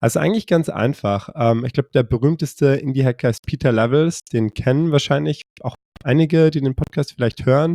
Also eigentlich ganz einfach. Ich glaube, der berühmteste Indie-Hacker ist Peter Levels. Den kennen wahrscheinlich auch einige, die den Podcast vielleicht hören.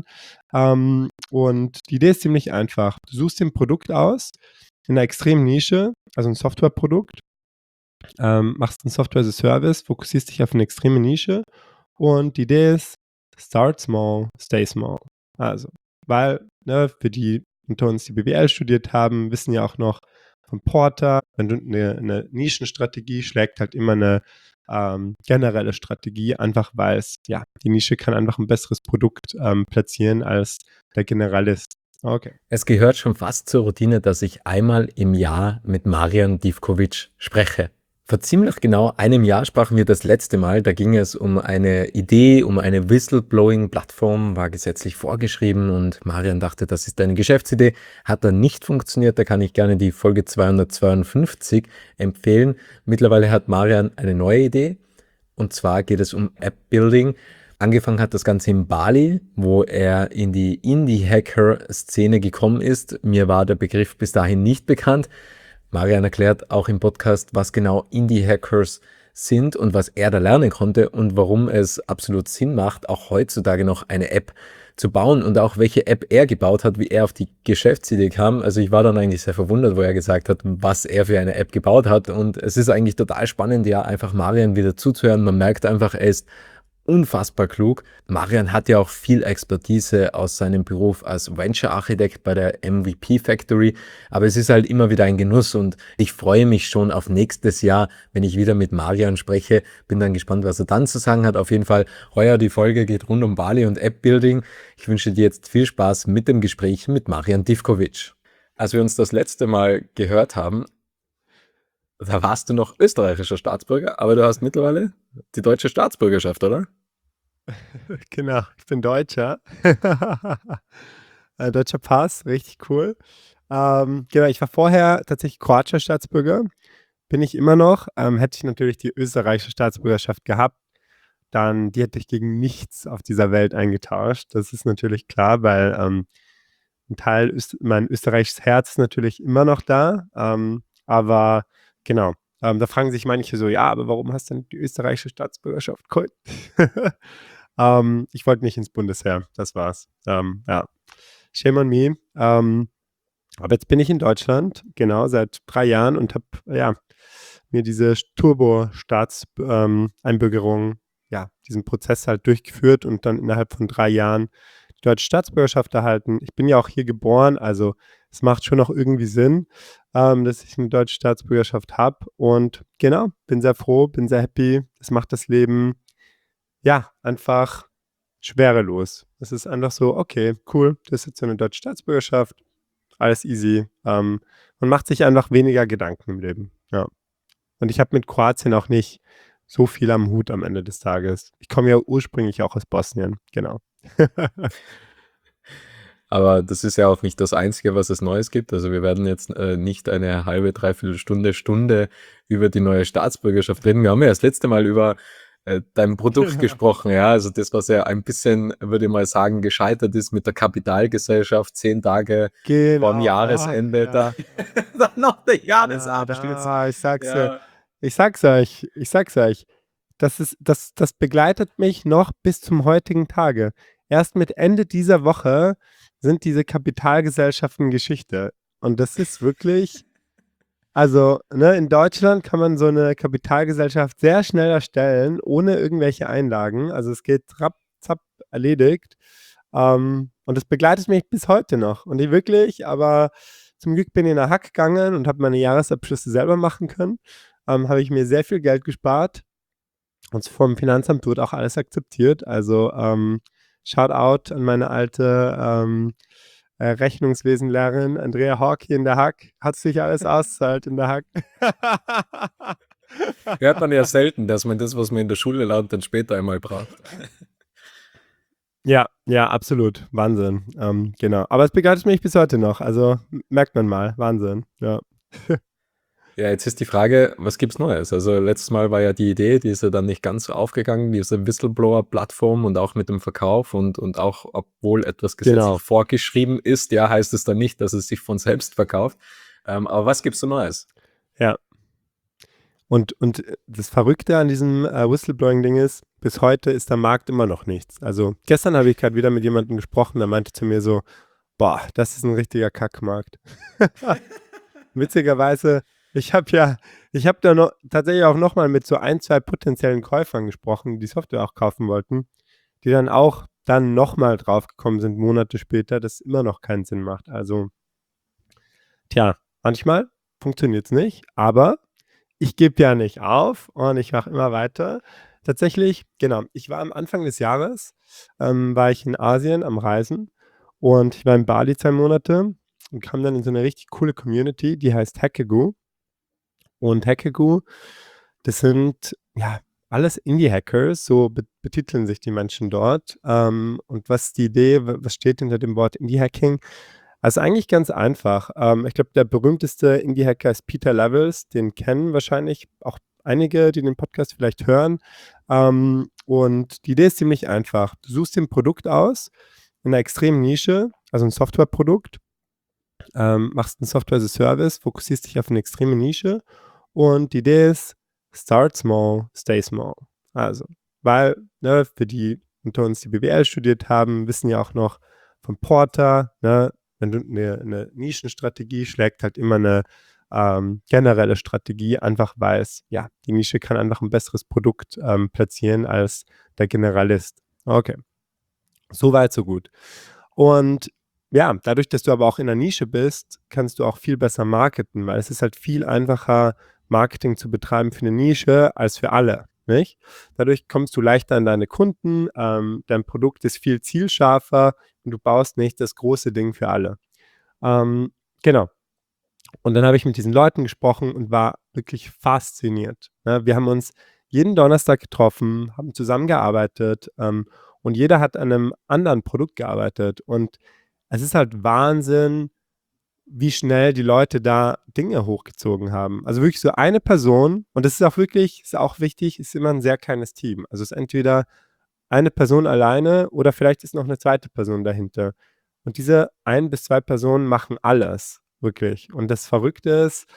Und die Idee ist ziemlich einfach. Du suchst dir ein Produkt aus in einer extremen Nische, also ein Softwareprodukt, machst ein Software as a Service, fokussierst dich auf eine extreme Nische und die Idee ist, start small, stay small. Also, weil, ne, für die unter uns, die BWL studiert haben, wissen ja auch noch von Porter, wenn du eine Nischenstrategie schlägt, halt immer eine generelle Strategie, einfach weil es, ja, die Nische kann einfach ein besseres Produkt platzieren als der Generalist. Okay. Es gehört schon fast zur Routine, dass ich einmal im Jahr mit Marian Divkovic spreche. Vor ziemlich genau einem Jahr sprachen wir das letzte Mal. Da ging es um eine Idee, um eine Whistleblowing-Plattform, war gesetzlich vorgeschrieben und Marian dachte, das ist eine Geschäftsidee. Hat dann nicht funktioniert, da kann ich gerne die Folge 252 empfehlen. Mittlerweile hat Marian eine neue Idee und zwar geht es um App-Building. Angefangen hat das Ganze in Bali, wo er in die Indie-Hacker-Szene gekommen ist. Mir war der Begriff bis dahin nicht bekannt. Marian erklärt auch im Podcast, was genau Indie-Hackers sind und was er da lernen konnte und warum es absolut Sinn macht, auch heutzutage noch eine App zu bauen und auch welche App er gebaut hat, wie er auf die Geschäftsidee kam. Also ich war dann eigentlich sehr verwundert, wo er gesagt hat, was er für eine App gebaut hat und es ist eigentlich total spannend, ja, einfach Marian wieder zuzuhören. Man merkt einfach, er ist unfassbar klug. Marian hat ja auch viel Expertise aus seinem Beruf als Venture-Architekt bei der MVP Factory, aber es ist halt immer wieder ein Genuss und ich freue mich schon auf nächstes Jahr, wenn ich wieder mit Marian spreche. Bin dann gespannt, was er dann zu sagen hat. Auf jeden Fall, heuer die Folge geht rund um Bali und App-Building. Ich wünsche dir jetzt viel Spaß mit dem Gespräch mit Marian Divkovic. Als wir uns das letzte Mal gehört haben, da warst du noch österreichischer Staatsbürger, aber du hast mittlerweile die deutsche Staatsbürgerschaft, oder? Genau, ich bin Deutscher. Deutscher Pass, richtig cool. Genau, ich war vorher tatsächlich kroatischer Staatsbürger, bin ich immer noch. Hätte ich natürlich die österreichische Staatsbürgerschaft gehabt, dann die hätte ich gegen nichts auf dieser Welt eingetauscht. Das ist natürlich klar, weil ein Teil, mein österreichisches Herz ist natürlich immer noch da. Aber genau, da fragen sich manche so, ja, aber warum hast du denn die österreichische Staatsbürgerschaft geholt? Ich wollte nicht ins Bundesheer, das war's. Ja, shame on me. Aber jetzt bin ich in Deutschland, genau, seit 3 Jahren und habe, ja, mir diese Turbo-Staatseinbürgerung, ja, diesen Prozess halt durchgeführt und dann innerhalb von 3 Jahren die deutsche Staatsbürgerschaft erhalten. Ich bin ja auch hier geboren, also es macht schon noch irgendwie Sinn, dass ich eine deutsche Staatsbürgerschaft habe. Und genau, bin sehr froh, bin sehr happy. Es macht das Leben, ja, einfach schwerelos. Es ist einfach so, okay, cool, das ist jetzt so eine deutsche Staatsbürgerschaft, alles easy. Man macht sich einfach weniger Gedanken im Leben, ja. Und ich habe mit Kroatien auch nicht so viel am Hut am Ende des Tages. Ich komme ja ursprünglich auch aus Bosnien, genau. Aber das ist ja auch nicht das Einzige, was es Neues gibt. Also wir werden jetzt nicht eine halbe, dreiviertel Stunde über die neue Staatsbürgerschaft reden. Wir haben ja das letzte Mal über dein Produkt Genau. gesprochen. Ja, also das, was ja ein bisschen, würde ich mal sagen, gescheitert ist mit der Kapitalgesellschaft, 10 Tage vorm Genau, Jahresende, ja. da dann noch der Ja, Jahresabschluss. ich sag's Ja. ich sag's euch. Das begleitet mich noch bis zum heutigen Tage. Erst mit Ende dieser Woche sind diese Kapitalgesellschaften Geschichte. Und das ist wirklich, also, ne, in Deutschland kann man so eine Kapitalgesellschaft sehr schnell erstellen, ohne irgendwelche Einlagen. Also es geht zapp, zapp, erledigt. Und das begleitet mich bis heute noch. Und ich wirklich, aber zum Glück bin ich in der Hack gegangen und habe meine Jahresabschlüsse selber machen können. Habe ich mir sehr viel Geld gespart. Und vom Finanzamt wird auch alles akzeptiert. Also Shoutout an meine alte Rechnungswesenlehrerin Andrea Hawk hier in der Hack. Hat sich alles auszahlt in der Hack. Hört man ja selten, dass man das, was man in der Schule lernt, dann später einmal braucht. Ja, ja, absolut. Wahnsinn. Genau. Aber es begleitet mich bis heute noch. Also merkt man mal. Wahnsinn. Ja. Ja, jetzt ist die Frage, was gibt's Neues? Also letztes Mal war ja die Idee, die ist ja dann nicht ganz so aufgegangen, diese Whistleblower-Plattform und auch mit dem Verkauf und auch, obwohl etwas gesetzlich Genau. vorgeschrieben ist, ja, heißt es dann nicht, dass es sich von selbst verkauft. Aber was gibt's so Neues? Ja. Und das Verrückte an diesem Whistleblowing-Ding ist, bis heute ist der Markt immer noch nichts. Also gestern habe ich gerade wieder mit jemandem gesprochen, der meinte zu mir so, boah, das ist ein richtiger Kackmarkt. Witzigerweise, ich habe da noch tatsächlich auch nochmal mit so ein, zwei potenziellen Käufern gesprochen, die die Software auch kaufen wollten, die dann auch dann nochmal draufgekommen sind, Monate später, dass es immer noch keinen Sinn macht. Also, tja, manchmal funktioniert es nicht, aber ich gebe ja nicht auf und ich mache immer weiter. Tatsächlich, genau, ich war am Anfang des Jahres, war ich in Asien am Reisen und ich war in Bali 2 Monate und kam dann in so eine richtig coole Community, die heißt Hackagoo. Und Hackagoo, das sind, ja, alles Indie-Hackers, so betiteln sich die Menschen dort. Und was ist die Idee, was steht hinter dem Wort Indie-Hacking? Also eigentlich ganz einfach. Ich glaube, der berühmteste Indie-Hacker ist Peter Levels. Den kennen wahrscheinlich auch einige, die den Podcast vielleicht hören. Und die Idee ist ziemlich einfach. Du suchst dir ein Produkt aus in einer extremen Nische, also ein Softwareprodukt, machst ein Software as a Service, fokussierst dich auf eine extreme Nische. Und die Idee ist, start small, stay small. Also, weil, ne, für die unter uns, die BWL studiert haben, wissen ja auch noch von Porter, ne, wenn du eine Nischenstrategie schlägt, halt immer eine generelle Strategie, einfach weil es, ja, die Nische kann einfach ein besseres Produkt platzieren als der Generalist. Okay, so weit, so gut. Und ja, dadurch, dass du aber auch in der Nische bist, kannst du auch viel besser marketen, weil es ist halt viel einfacher, Marketing zu betreiben für eine Nische als für alle, nicht? Dadurch kommst du leichter an deine Kunden, dein Produkt ist viel zielscharfer und du baust nicht das große Ding für alle. Genau. Und dann habe ich mit diesen Leuten gesprochen und war wirklich fasziniert. Ne? Wir haben uns jeden Donnerstag getroffen, haben zusammengearbeitet und jeder hat an einem anderen Produkt gearbeitet. Und es ist halt Wahnsinn, wie schnell die Leute da Dinge hochgezogen haben. Also wirklich so eine Person, und das ist auch wirklich, ist auch wichtig, ist immer ein sehr kleines Team. Also es ist entweder eine Person alleine oder vielleicht ist noch eine zweite Person dahinter. Und diese 1 bis 2 Personen machen alles, wirklich. Und das Verrückte ist,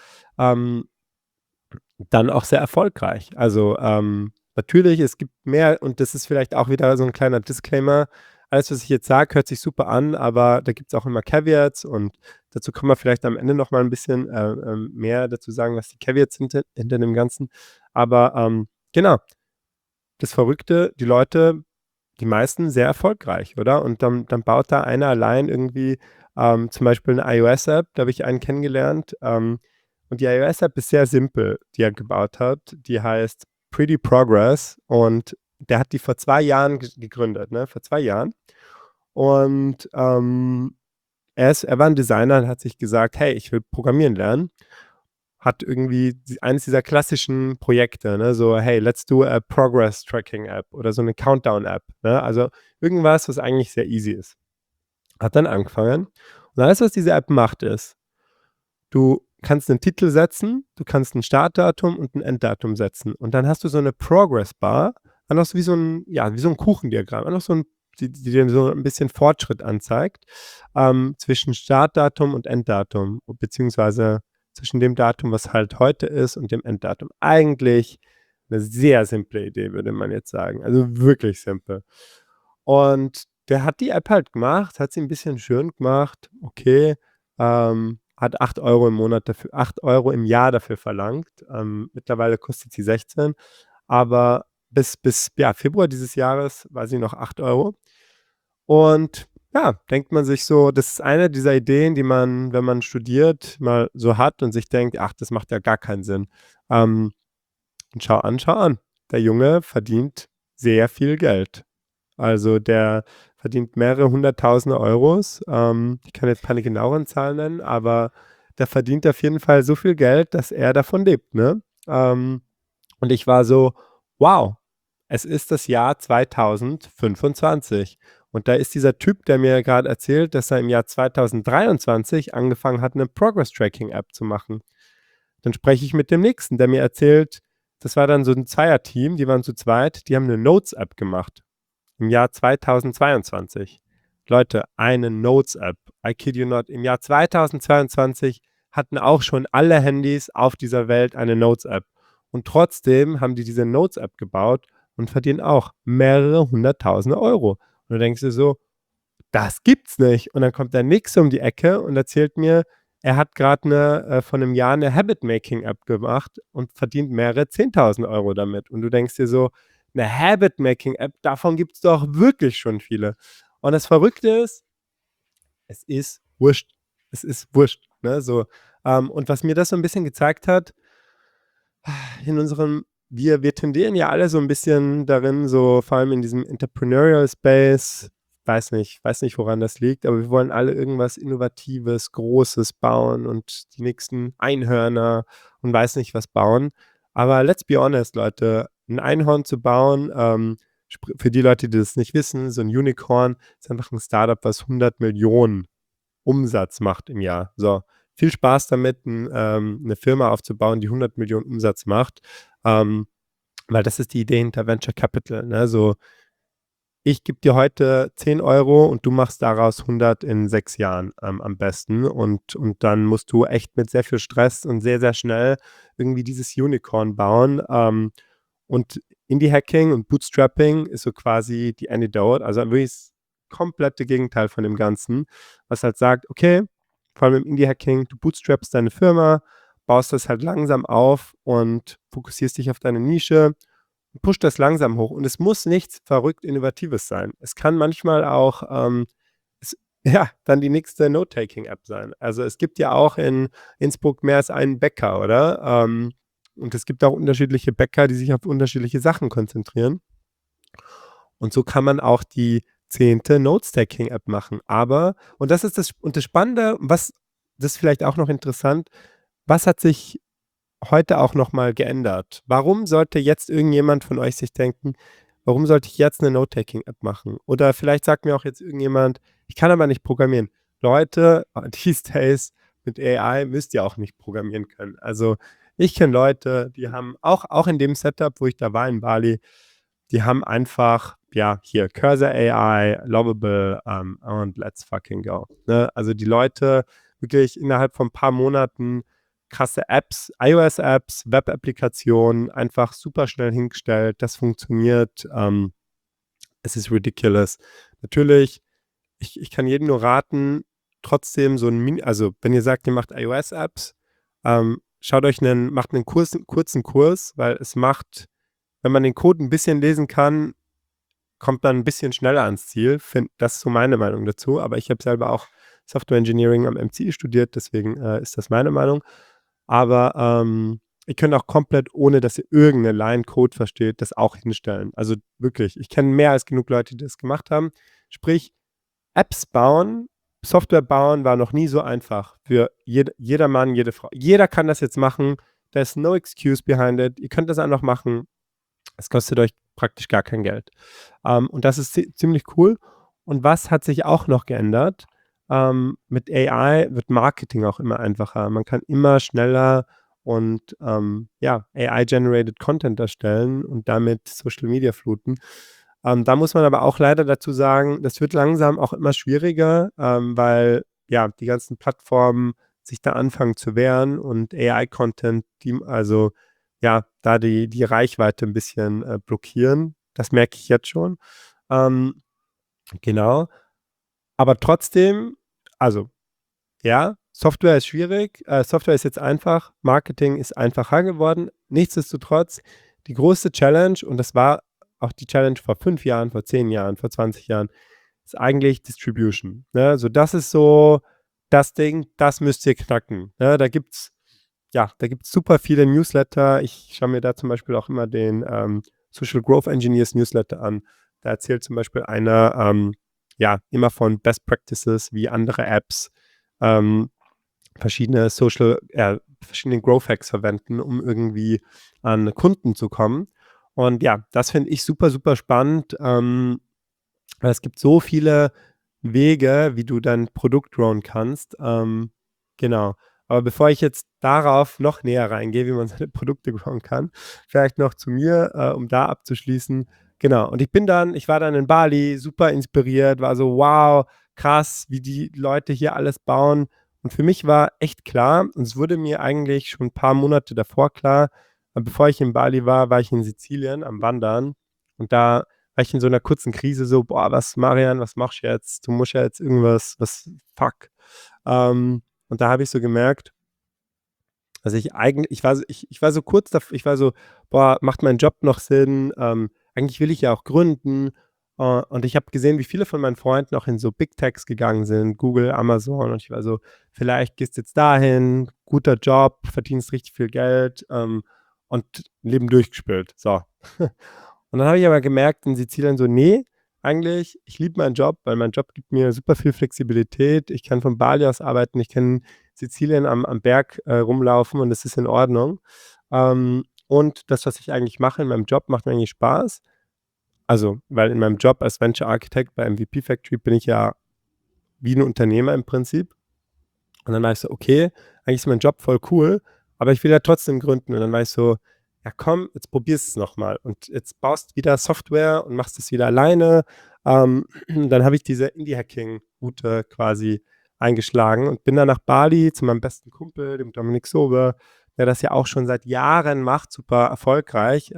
dann auch sehr erfolgreich. Also, natürlich, es gibt mehr und das ist vielleicht auch wieder so ein kleiner Disclaimer. Alles, was ich jetzt sage, hört sich super an, aber da gibt es auch immer Caveats und dazu können wir vielleicht am Ende noch mal ein bisschen, mehr dazu sagen, was die Caveats sind hinter dem Ganzen. Aber, genau, das Verrückte, die Leute, die meisten sehr erfolgreich, oder? Und dann baut da einer allein irgendwie, zum Beispiel eine iOS-App, da habe ich einen kennengelernt, und die iOS-App ist sehr simpel, die er gebaut hat. Die heißt Pretty Progress und der hat die vor 2 Jahren gegründet, ne? Vor 2 Jahren. Und, er war ein Designer und hat sich gesagt: „Hey, ich will programmieren lernen.“ Hat irgendwie eines dieser klassischen Projekte, ne? So, hey, let's do a Progress Tracking App oder so eine Countdown App, ne? Also irgendwas, was eigentlich sehr easy ist. Hat dann angefangen. Und alles, was diese App macht, ist, du kannst einen Titel setzen, du kannst ein Startdatum und ein Enddatum setzen. Und dann hast du so eine Progress Bar, einfach so wie so ein, ja, wie so ein Kuchendiagramm, einfach so ein, die dir so ein bisschen Fortschritt anzeigt, zwischen Startdatum und Enddatum, beziehungsweise zwischen dem Datum, was halt heute ist, und dem Enddatum. Eigentlich eine sehr simple Idee, würde man jetzt sagen. Also wirklich simpel. Und der hat die App halt gemacht, hat sie ein bisschen schön gemacht, okay, hat 8 € im Monat dafür, 8 € im Jahr dafür verlangt. Mittlerweile kostet sie 16, aber bis ja, Februar dieses Jahres war sie noch 8 €. Und ja, denkt man sich so, das ist eine dieser Ideen, die man, wenn man studiert, mal so hat und sich denkt: „Ach, das macht ja gar keinen Sinn.“ Ähm, und schau an. Der Junge verdient sehr viel Geld. Also, der verdient mehrere Hunderttausende Euros. Ich kann jetzt keine genaueren Zahlen nennen, aber der verdient auf jeden Fall so viel Geld, dass er davon lebt, ne? Und ich war so: „Wow, es ist das Jahr 2025.“ Und da ist dieser Typ, der mir gerade erzählt, dass er im Jahr 2023 angefangen hat, 'ne Progress-Tracking-App zu machen. Dann spreche ich mit dem Nächsten, der mir erzählt, das war dann so 'n Zweierteam, die waren zu zweit, die haben 'ne Notes-App gemacht im Jahr 2022. Leute, eine Notes-App, I kid you not, im Jahr 2022 hatten auch schon alle Handys auf dieser Welt eine Notes-App. Und trotzdem haben die diese Notes-App gebaut und verdienen auch mehrere hunderttausende Euro. Und du denkst dir so, das gibt's nicht. Und dann kommt der Nix um die Ecke und erzählt mir, er hat gerade von einem Jahr eine Habit-Making-App gemacht und verdient mehrere 10.000 Euro damit. Und du denkst dir so, eine Habit-Making-App, davon gibt es doch wirklich schon viele. Und das Verrückte ist, es ist wurscht. Es ist wurscht. Ne? So, und was mir das so ein bisschen gezeigt hat, in unserem, wir tendieren ja alle so ein bisschen darin, so vor allem in diesem Entrepreneurial Space, weiß nicht, woran das liegt, aber wir wollen alle irgendwas Innovatives, Großes bauen und die nächsten Einhörner und weiß nicht was bauen. Aber let's be honest, Leute, ein Einhorn zu bauen, für die Leute, die das nicht wissen, so ein Unicorn ist einfach ein Startup, was 100 Millionen Umsatz macht im Jahr. So, viel Spaß damit, eine Firma aufzubauen, die 100 Millionen Umsatz macht, weil das ist die Idee hinter Venture Capital. Ne? So, ich gebe dir heute 10 Euro und du machst daraus 100 in 6 Jahren am besten. Und dann musst du echt mit sehr viel Stress und sehr, sehr schnell irgendwie dieses Unicorn bauen. Und Indie-Hacking und Bootstrapping ist so quasi die Antidote, also wirklich das komplette Gegenteil von dem Ganzen, was halt sagt, okay, vor allem im Indie-Hacking, du bootstrappst deine Firma, baust das halt langsam auf und fokussierst dich auf deine Nische, pusht das langsam hoch. Und es muss nichts verrückt Innovatives sein. Es kann manchmal auch ja, dann die nächste Note-Taking-App sein. Also es gibt ja auch in Innsbruck mehr als einen Bäcker, oder? Und es gibt auch unterschiedliche Bäcker, die sich auf unterschiedliche Sachen konzentrieren. Und so kann man auch die 10. Notes-Taking-App machen. Aber, und das ist das Spannende, das ist vielleicht auch noch interessant, was hat sich heute auch nochmal geändert? Warum sollte jetzt irgendjemand von euch sich denken, warum sollte ich jetzt eine Note-Taking-App machen? Oder vielleicht sagt mir auch jetzt irgendjemand, ich kann aber nicht programmieren. Leute, these days mit AI müsst ihr auch nicht programmieren können. Also ich kenne Leute, die haben auch in dem Setup, wo ich da war in Bali, die haben einfach, ja, hier Cursor AI, Lovable und let's fucking go. Ne? Also die Leute wirklich innerhalb von ein paar Monaten krasse Apps, iOS-Apps, Web-Applikationen, einfach super schnell hingestellt. Das funktioniert. Es ist ridiculous. Natürlich, ich kann jedem nur raten, trotzdem so ein also wenn ihr sagt, ihr macht iOS-Apps, macht einen kurzen Kurs, weil es macht, wenn man den Code ein bisschen lesen kann, kommt man ein bisschen schneller ans Ziel. Das ist so meine Meinung dazu. Aber ich habe selber auch Software Engineering am MCI studiert, deswegen ist das meine Meinung. Aber ihr könnt auch komplett, ohne dass ihr irgendeine Line Code versteht, das auch hinstellen. Also wirklich, ich kenne mehr als genug Leute, die das gemacht haben. Sprich, Apps bauen, Software bauen war noch nie so einfach für jeder Mann, jede Frau. Jeder kann das jetzt machen. There's no excuse behind it. Ihr könnt das einfach machen. Es kostet euch praktisch gar kein Geld. Und das ist ziemlich cool. Und was hat sich auch noch geändert? Mit AI wird Marketing auch immer einfacher. Man kann immer schneller und ja, AI-generated Content erstellen und damit Social Media fluten. Da muss man aber auch leider dazu sagen, das wird langsam auch immer schwieriger, weil ja, die ganzen Plattformen sich da anfangen zu wehren und AI-Content, also ja, da die Reichweite ein bisschen blockieren. Das merke ich jetzt schon. Genau. Aber trotzdem, also ja, Software ist schwierig, Software ist jetzt einfach, Marketing ist einfacher geworden. Nichtsdestotrotz, die große Challenge, und das war auch die Challenge vor 5 Jahren, vor 10 Jahren, vor 20 Jahren, ist eigentlich Distribution. Ne? Also das ist so das Ding, das müsst ihr knacken. Ne? Da gibt's super viele Newsletter. Ich schaue mir da zum Beispiel auch immer den Social Growth Engineers Newsletter an. Da erzählt zum Beispiel einer immer von Best Practices, wie andere Apps verschiedene Growth Hacks verwenden, um irgendwie an Kunden zu kommen. Und ja, das finde ich super, super spannend, weil es gibt so viele Wege, wie du dein Produkt growen kannst. Genau. Aber bevor ich jetzt darauf noch näher reingehe, wie man seine Produkte growen kann, vielleicht noch zu mir, um da abzuschließen. Genau. Und ich war dann in Bali, super inspiriert, war so, wow, krass, wie die Leute hier alles bauen. Und für mich war echt klar, und es wurde mir eigentlich schon ein paar Monate davor klar, bevor ich in Bali war ich in Sizilien am Wandern und da war ich in so einer kurzen Krise so: „Boah, was Marian, was machst du jetzt? Du musst ja jetzt irgendwas was fuck.“ Und da habe ich so gemerkt, also ich war so kurz davor, ich war so: „Boah, macht mein Job noch Sinn? Eigentlich will ich ja auch gründen.“ Und ich habe gesehen, wie viele von meinen Freunden auch in so Big Techs gegangen sind, Google, Amazon. Und ich war so: „Vielleicht gehst du jetzt dahin, guter Job, verdienst richtig viel Geld, und Leben durchgespielt.“ So. Und dann habe ich aber gemerkt in Sizilien so: „Nee, eigentlich, ich liebe meinen Job, weil mein Job gibt mir super viel Flexibilität. Ich kann von Bali aus arbeiten, ich kann Sizilien am Berg, rumlaufen und das ist in Ordnung. Und das, was ich eigentlich mache in meinem Job, macht mir eigentlich Spaß. Also, weil in meinem Job als Venture Architect bei MVP Factory bin ich ja wie 'n Unternehmer im Prinzip. Und dann war ich so: „Okay, eigentlich ist mein Job voll cool, aber ich will ja trotzdem gründen.“ Und dann war ich so: „Ja komm, jetzt probierst du's noch mal und jetzt baust wieder Software und machst es wieder alleine.“ Dann habe ich diese Indie-Hacking-Route quasi eingeschlagen und bin dann nach Bali zu meinem besten Kumpel, dem Dominik Sobe, der das ja auch schon seit Jahren macht, super erfolgreich.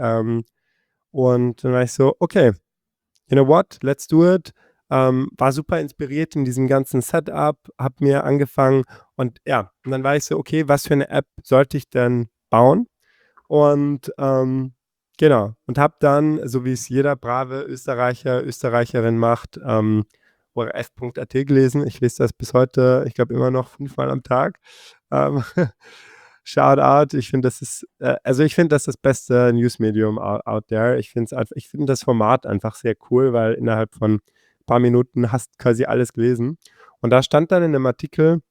Und dann war ich so: „Okay, you know what, let's do it.“ War super inspiriert in diesem ganzen Setup, habe mir angefangen und ja, und dann war ich so: „Okay, was für eine App sollte ich denn bauen?“ Und, genau, und habe dann, so wie es jeder brave Österreicher, Österreicherin macht, ORF.at gelesen. Ich lese das bis heute, ich glaube, immer noch 5-mal am Tag. Ähm, Shoutout. Ich finde, das ist also, ich finde das ist das beste Newsmedium out there. Ich finde das Format einfach sehr cool, weil innerhalb von ein paar Minuten hast quasi alles gelesen. Und da stand dann in dem Artikel: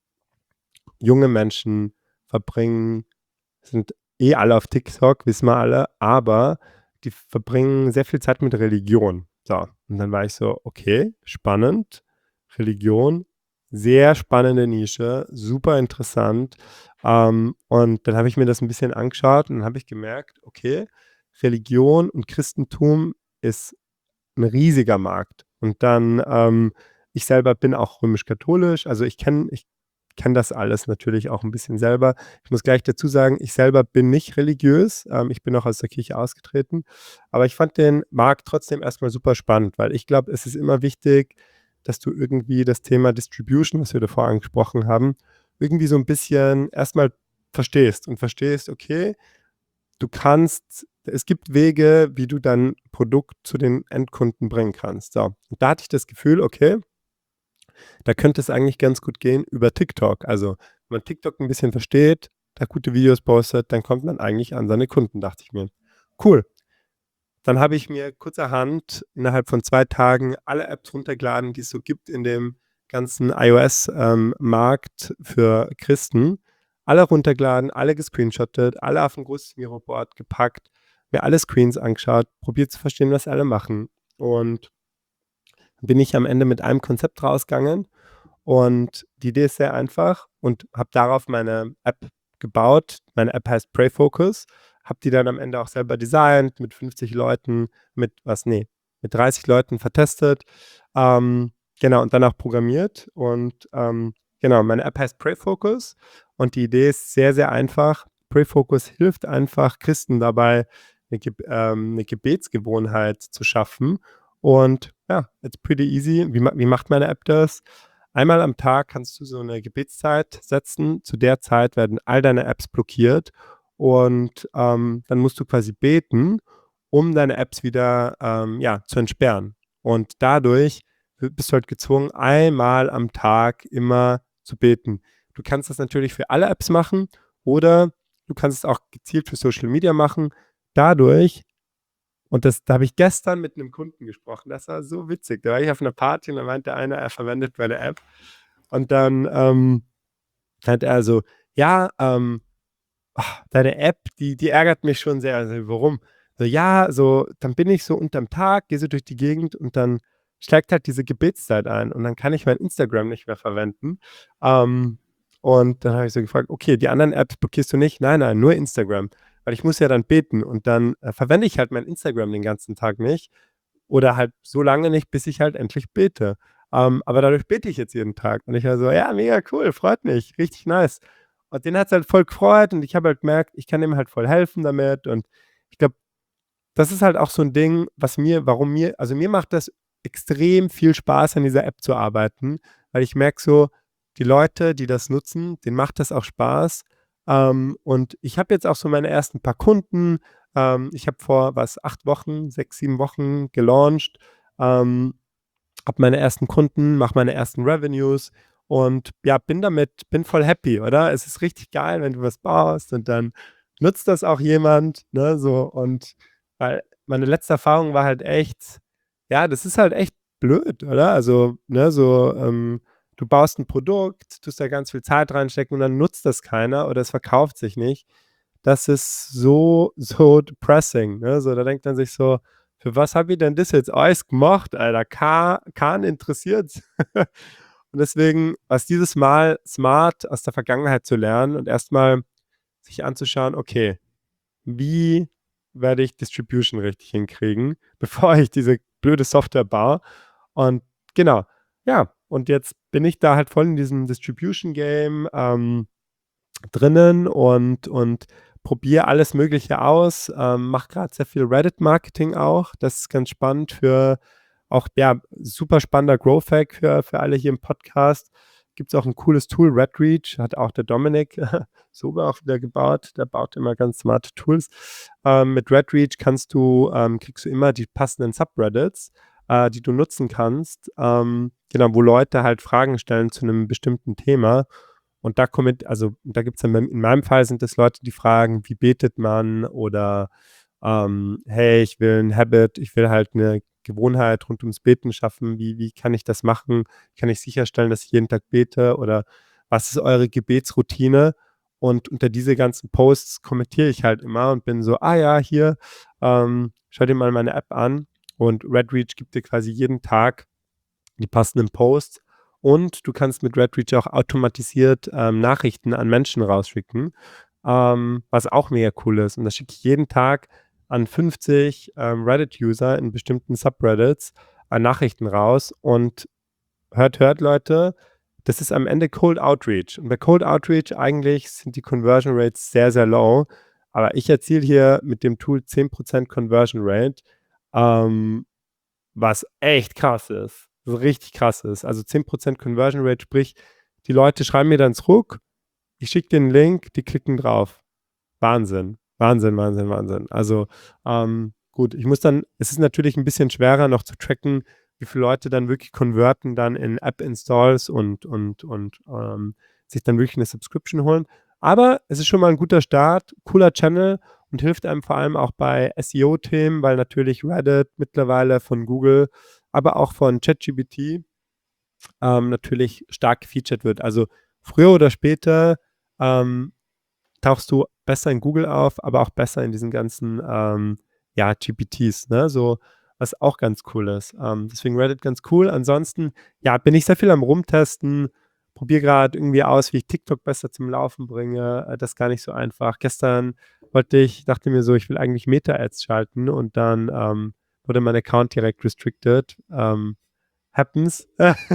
Junge Menschen verbringen sind alle auf TikTok, wissen wir alle, aber die verbringen sehr viel Zeit mit Religion. So, und dann war ich so: „Okay, spannend. Religion, sehr spannende Nische, super interessant.“ Und dann habe ich mir das ein bisschen angeschaut und dann habe ich gemerkt: Okay, Religion und Christentum ist ein riesiger Markt. Und dann, ich selber bin auch römisch-katholisch, also ich kenne das alles natürlich auch ein bisschen selber. Ich muss gleich dazu sagen, ich selber bin nicht religiös, ich bin auch aus der Kirche ausgetreten, aber ich fand den Markt trotzdem erstmal super spannend, weil ich glaube, es ist immer wichtig, dass du irgendwie das Thema Distribution, was wir davor angesprochen haben, irgendwie so ein bisschen erstmal verstehst, okay, es gibt Wege, wie du dein Produkt zu den Endkunden bringen kannst. So, und da hatte ich das Gefühl, okay, da könnte es eigentlich ganz gut gehen über TikTok. Also, wenn man TikTok ein bisschen versteht, da gute Videos postet, dann kommt man eigentlich an seine Kunden, dachte ich mir. Cool. Dann habe ich mir kurzerhand innerhalb von 2 Tagen alle Apps runtergeladen, die es so gibt in dem ganzen iOS, Markt für Christen. Alle runtergeladen, alle gescreenshottet, alle auf 'n großes Miroboard gepackt, mir alle Screens angeschaut, probiert zu verstehen, was alle machen. Und bin ich am Ende mit einem Konzept rausgegangen und die Idee ist sehr einfach und habe darauf meine App gebaut. Meine App heißt Pray Focus, habe die dann am Ende auch selber designt, mit 50 Leuten, mit 30 Leuten vertestet, ähm, genau, und dann auch programmiert. Und genau, meine App heißt Pray Focus und die Idee ist sehr, sehr einfach. Pray Focus hilft einfach Christen dabei, 'ne Gebetsgewohnheit zu schaffen. Und ja, it's pretty easy. Wie macht meine App das? Einmal am Tag kannst du so eine Gebetszeit setzen. Zu der Zeit werden all deine Apps blockiert und, dann musst du quasi beten, um deine Apps wieder, ja, zu entsperren. Und dadurch bist du halt gezwungen, einmal am Tag immer zu beten. Du kannst das natürlich für alle Apps machen oder du kannst es auch gezielt für Social Media machen. Dadurch und da habe ich gestern mit 'nem Kunden gesprochen. Das war so witzig. Da war ich auf 'ner Party und da meinte einer, er verwendet meine App. Und dann, meinte er so: „Ja, deine App, die ärgert mich schon sehr.“ Also, warum? So: „Ja, so, dann bin ich so unterm Tag, gehe so durch die Gegend und dann schlägt halt diese Gebetszeit ein und dann kann ich mein Instagram nicht mehr verwenden.“ Ähm, und dann habe ich so gefragt: „Okay, die anderen Apps blockierst du nicht?“ „Nein, nein, nur Instagram.“ Weil ich muss ja dann beten und dann, verwende ich halt mein Instagram den ganzen Tag nicht oder halt so lange nicht, bis ich halt endlich bete. Aber dadurch bete ich jetzt jeden Tag und ich war so: „Ja, mega cool, freut mich, richtig nice.“ Und den hat es halt voll gefreut und ich habe halt gemerkt, ich kann ihm halt voll helfen damit und ich glaube, das ist halt auch so ein Ding, also mir macht das extrem viel Spaß, an dieser App zu arbeiten, weil ich merke so, die Leute, die das nutzen, denen macht das auch Spaß. Und ich habe jetzt auch so meine ersten paar Kunden. Ich habe vor, 8 Wochen, 6, 7 Wochen gelauncht, ähm, habe meine ersten Kunden, mache meine ersten Revenues und ja, bin voll happy, oder? Es ist richtig geil, wenn du was baust und dann nutzt das auch jemand, ne, so und weil meine letzte Erfahrung war halt echt, ja, das ist halt echt blöd, oder? Also, ne, so, du baust ein Produkt, tust da ganz viel Zeit reinstecken und dann nutzt das keiner oder es verkauft sich nicht. Das ist so depressing, ne? So, da denkt man sich so: „Für was habe ich denn das jetzt alles gemacht, Alter? Keinen interessiert's.“ Und deswegen war's dieses Mal smart, aus der Vergangenheit zu lernen und erstmal sich anzuschauen: „Okay, wie werde ich Distribution richtig hinkriegen, bevor ich diese blöde Software baue?“ Und genau, ja, und jetzt bin ich da halt voll in diesem Distribution Game, drinnen und probiere alles Mögliche aus, mache gerade sehr viel Reddit-Marketing auch. Das ist ganz spannend für auch, ja, super spannender Growth-Hack für alle hier im Podcast. Gibt es auch ein cooles Tool, Redreach, hat auch der Dominik Sober auch wieder gebaut. Der baut immer ganz smarte Tools. Mit Redreach kriegst du immer die passenden Subreddits, die du nutzen kannst, genau, wo Leute halt Fragen stellen zu einem bestimmten Thema. Und da gibt es dann, in meinem Fall sind das Leute, die fragen, wie betet man oder hey, ich will halt eine Gewohnheit rund ums Beten schaffen, wie kann ich das machen? Wie kann ich sicherstellen, dass ich jeden Tag bete oder was ist eure Gebetsroutine? Und unter diese ganzen Posts kommentiere ich halt immer und bin so, ah ja, hier, schau dir mal meine App an. Und Redreach gibt dir quasi jeden Tag die passenden Posts und du kannst mit Redreach auch automatisiert, Nachrichten an Menschen rausschicken, was auch mega cool ist. Und das schicke ich jeden Tag an 50, Reddit-User in bestimmten Subreddits, Nachrichten raus und hört, Leute, das ist am Ende Cold Outreach. Und bei Cold Outreach eigentlich sind die Conversion Rates sehr, sehr low, aber ich erziele hier mit dem Tool 10% Conversion Rate, ähm, was echt krass ist. So richtig krass ist. Also 10% Conversion Rate, sprich, die Leute schreiben mir dann zurück, ich schicke den Link, die klicken drauf. Wahnsinn. Wahnsinn, Wahnsinn, Wahnsinn. Also, gut, es ist natürlich ein bisschen schwerer noch zu tracken, wie viele Leute dann wirklich konverten dann in App-Installs und sich dann wirklich eine Subscription holen. Aber es ist schon mal ein guter Start, cooler Channel und hilft einem vor allem auch bei SEO-Themen, weil natürlich Reddit mittlerweile von Google, aber auch von ChatGPT natürlich stark gefeatured wird. Also früher oder später ähm, tauchst du besser in Google auf, aber auch besser in diesen ganzen ja, GPTs, ne? So, was auch ganz cool ist. Deswegen Reddit ganz cool. Ansonsten, ja, bin ich sehr viel am Rumtesten, probiere gerade irgendwie aus, wie ich TikTok besser zum Laufen bringe. Das ist gar nicht so einfach. Gestern dachte mir so, ich will eigentlich Meta-Ads schalten und dann wurde mein Account direkt restricted. Happens.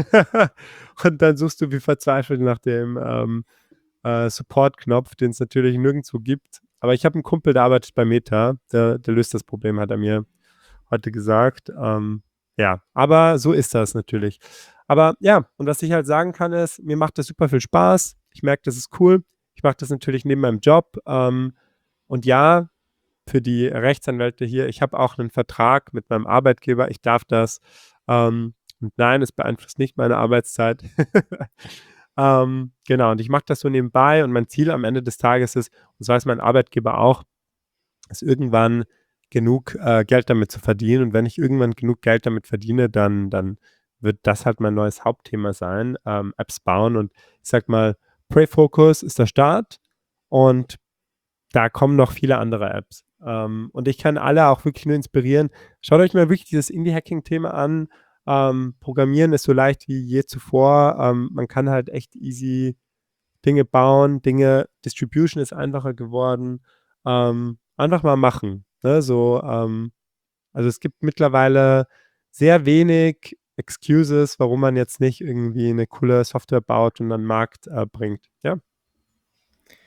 Und dann suchst du wie verzweifelt nach dem Support-Knopf, den es natürlich nirgendwo gibt. Aber ich habe einen Kumpel, der arbeitet bei Meta, der löst das Problem, hat er mir heute gesagt. Ja, aber so ist das natürlich. Aber ja, und was ich halt sagen kann, ist, mir macht das super viel Spaß. Ich merke, das ist cool. Ich mache das natürlich neben meinem Job. Und ja, für die Rechtsanwälte hier, ich habe auch einen Vertrag mit meinem Arbeitgeber. Ich darf das. Und nein, es beeinflusst nicht meine Arbeitszeit. Genau, und ich mache das so nebenbei und mein Ziel am Ende des Tages ist, und das weiß mein Arbeitgeber auch, ist irgendwann genug Geld damit zu verdienen. Und wenn ich irgendwann genug Geld damit verdiene, dann wird das halt mein neues Hauptthema sein, Apps bauen. Und ich sag mal, Pray Focus ist der Start und da kommen noch viele andere Apps. Und ich kann alle auch wirklich nur inspirieren. Schaut euch mal wirklich dieses Indie-Hacking-Thema an. Programmieren ist so leicht wie je zuvor. Man kann halt echt easy Dinge bauen, Distribution ist einfacher geworden. Einfach mal machen. Ne? So, also es gibt mittlerweile sehr wenig Excuses, warum man jetzt nicht irgendwie eine coole Software baut und an den Markt bringt. Ja.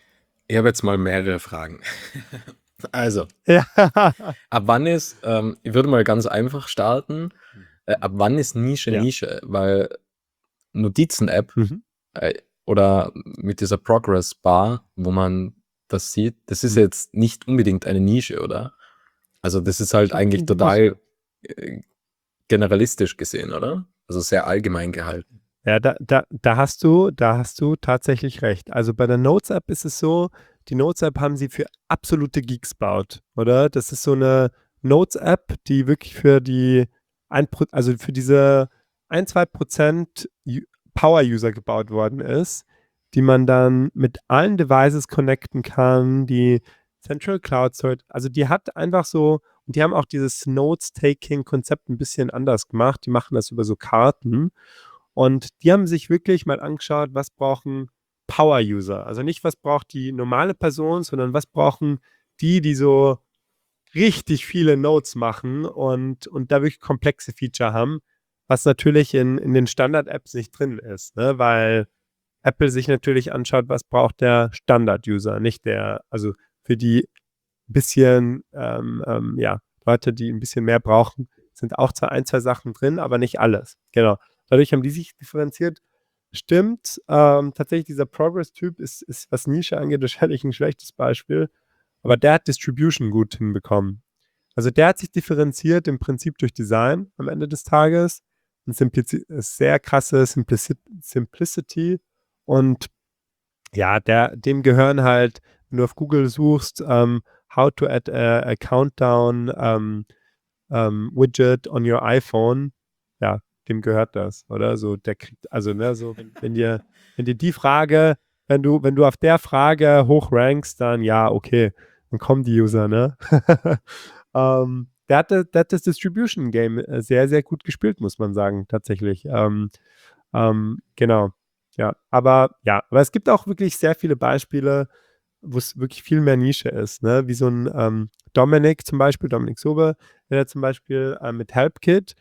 Ich habe jetzt mal mehrere Fragen. Also, Ja. ab wann ist, ich würde mal ganz einfach starten, ab wann ist Nische Ja. Nische? Weil Notizen-App Mhm. oder mit dieser Progress-Bar, wo man das sieht, das ist Mhm. jetzt nicht unbedingt eine Nische, oder? Also das ist halt eigentlich Finde ich. total generalistisch gesehen, oder? Also sehr allgemein gehalten. Ja, da hast du tatsächlich recht. Also bei der Notes-App ist es so, die Notes-App haben sie für absolute Geeks gebaut, oder? Das ist so eine Notes-App, die wirklich für also für diese 1-2% Power-User gebaut worden ist, die man dann mit allen Devices connecten kann, die Central Cloud Storage, also die hat einfach so, und die haben auch dieses Notes-Taking-Konzept ein bisschen anders gemacht. Die machen das über so Karten. Und die haben sich wirklich mal angeschaut, was brauchen Power-User. Also nicht, was braucht die normale Person, sondern was brauchen die so richtig viele Notes machen und da wirklich komplexe Feature haben, was natürlich in den Standard-Apps nicht drin ist, ne? Weil Apple sich natürlich anschaut, was braucht der Standard-User, nicht also für die bisschen, ja, Leute, die ein bisschen mehr brauchen, sind auch zwar 1, 2 Sachen drin, aber nicht alles. Genau. Dadurch haben die sich differenziert. Stimmt, tatsächlich dieser Progress-Typ ist, was Nische angeht, wahrscheinlich ein schlechtes Beispiel, aber der hat Distribution gut hinbekommen. Also der hat sich differenziert im Prinzip durch Design am Ende des Tages und sehr krasse Simplicity und ja, dem gehören halt, wenn du auf Google suchst, how to add a countdown widget on your iPhone, ja, dem gehört das, oder? So, der kriegt, also, ne, so, wenn dir die Frage, wenn du auf der Frage hochrankst, dann ja, okay, dann kommen die User, ne? Der hat das Distribution Game sehr, sehr gut gespielt, muss man sagen, tatsächlich. Genau. Aber es gibt auch wirklich sehr viele Beispiele, wo es wirklich viel mehr Nische ist, ne? Wie so ein Dominik Sobe, der hat zum Beispiel mit HelpKit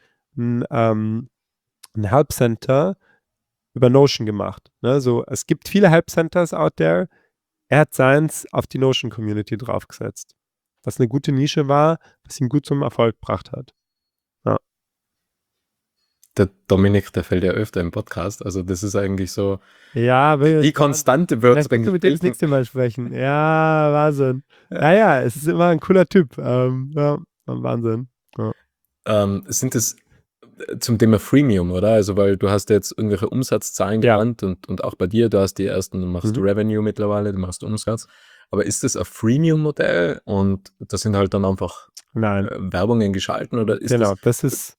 ein Help Center über Notion gemacht. Ne? So, es gibt viele Help Centers out there. Er hat seins auf die Notion Community draufgesetzt, was eine gute Nische war, was ihn gut zum Erfolg gebracht hat. Ja. Der Dominik, der fällt ja öfter im Podcast, also das ist eigentlich so Ja, die Konstante wird vielleicht musst du mit dem das nächste Mal sprechen. Ja, Wahnsinn. Ja, es ist immer ein cooler Typ. Ja, Wahnsinn. Ja. Sind es zum Thema Freemium, oder? Also, weil du hast jetzt irgendwelche Umsatzzahlen Ja. genannt und auch bei dir, du hast die ersten, du machst Revenue mittlerweile, du machst Umsatz. Aber ist das ein Freemium-Modell und das sind halt dann einfach Werbungen geschalten oder ist genau, das ist.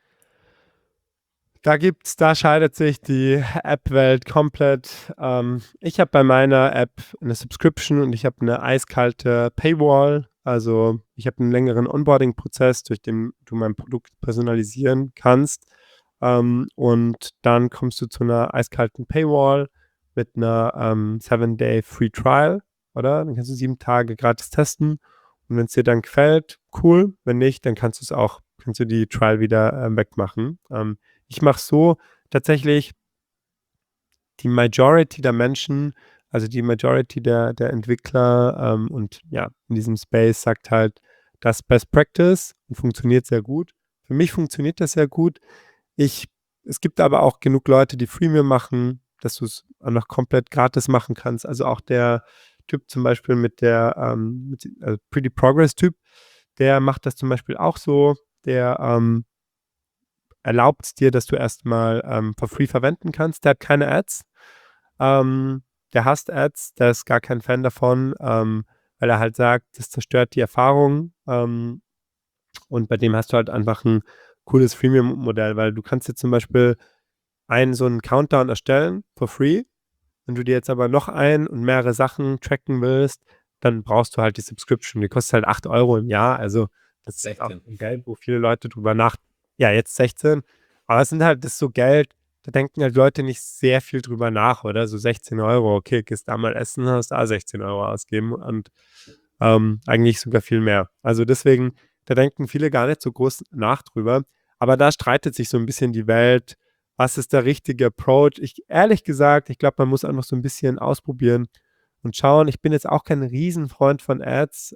Da scheidet sich die App-Welt komplett. Ich habe bei meiner App eine Subscription und ich habe eine eiskalte Paywall. Also ich habe einen längeren Onboarding-Prozess, durch den du mein Produkt personalisieren kannst. Und dann kommst du zu einer eiskalten Paywall mit einer 7-Day Free Trial, oder? Dann kannst du 7 Tage gratis testen. Und wenn es dir dann gefällt, cool. Wenn nicht, dann kannst du die Trial wieder wegmachen. Ich mache so tatsächlich die Majority der Menschen, also die Majority der Entwickler und ja, in diesem Space sagt halt, das Best Practice und funktioniert sehr gut. Für mich funktioniert das sehr gut. Es gibt aber auch genug Leute, die Freemium machen, dass du es einfach komplett gratis machen kannst. Also auch der Typ zum Beispiel Pretty Progress Typ, der macht das zum Beispiel auch so. Der erlaubt es dir, dass du erstmal for free verwenden kannst. Der hat keine Ads. Der hasst Ads, der ist gar kein Fan davon, weil er halt sagt, das zerstört die Erfahrung. Und bei dem hast du halt einfach ein cooles Freemium-Modell, weil du kannst dir zum Beispiel so einen Countdown erstellen for free. Wenn du dir jetzt aber noch und mehrere Sachen tracken willst, dann brauchst du halt die Subscription. Die kostet halt 8 € im Jahr. Also das ist 16. auch ein Geld, wo viele Leute drüber ja, jetzt 16. Aber das ist so Geld, da denken halt Leute nicht sehr viel drüber nach, oder? So 16 €, okay, gehst da mal essen, hast da 16 € ausgeben und eigentlich sogar viel mehr. Also deswegen, da denken viele gar nicht so groß nach drüber. Aber da streitet sich so ein bisschen die Welt. Was ist der richtige Approach? Ehrlich gesagt, ich glaube, man muss einfach so ein bisschen ausprobieren. und schauen. Ich bin jetzt auch kein Riesenfreund von Ads,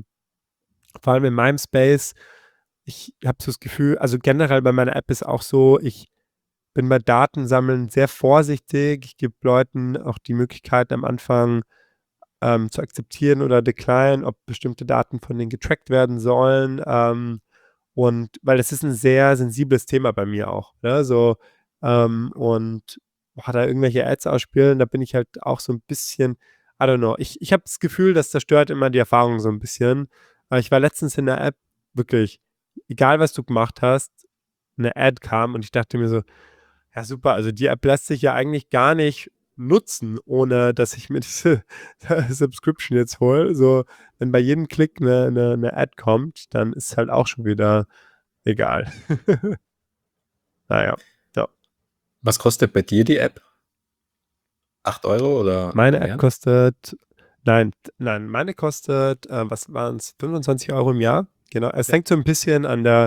vor allem in meinem Space. Ich habe so das Gefühl, also generell bei meiner App ist auch so, ich bin bei Datensammeln sehr vorsichtig. Ich gebe Leuten auch die Möglichkeit am Anfang zu akzeptieren oder decline, ob bestimmte Daten von denen getrackt werden sollen. Und weil das ist ein sehr sensibles Thema bei mir auch. Ne? So, und da irgendwelche Ads ausspielen, da bin ich halt auch so ein bisschen, I don't know. Ich habe das Gefühl, das zerstört immer die Erfahrung so ein bisschen. Ich war letztens in der App, wirklich, egal was du gemacht hast, eine Ad kam und ich dachte mir so, ja, super. Also die App lässt sich ja eigentlich gar nicht nutzen, ohne dass ich mir diese Subscription jetzt hole. So, wenn bei jedem Klick eine Ad kommt, dann ist halt auch schon wieder egal. Naja, ja. Was kostet bei dir die App? 8 € oder Meine App mehr? kostet, nein, meine kostet, was waren es, 25 € im Jahr. Genau. Es Ja. hängt so ein bisschen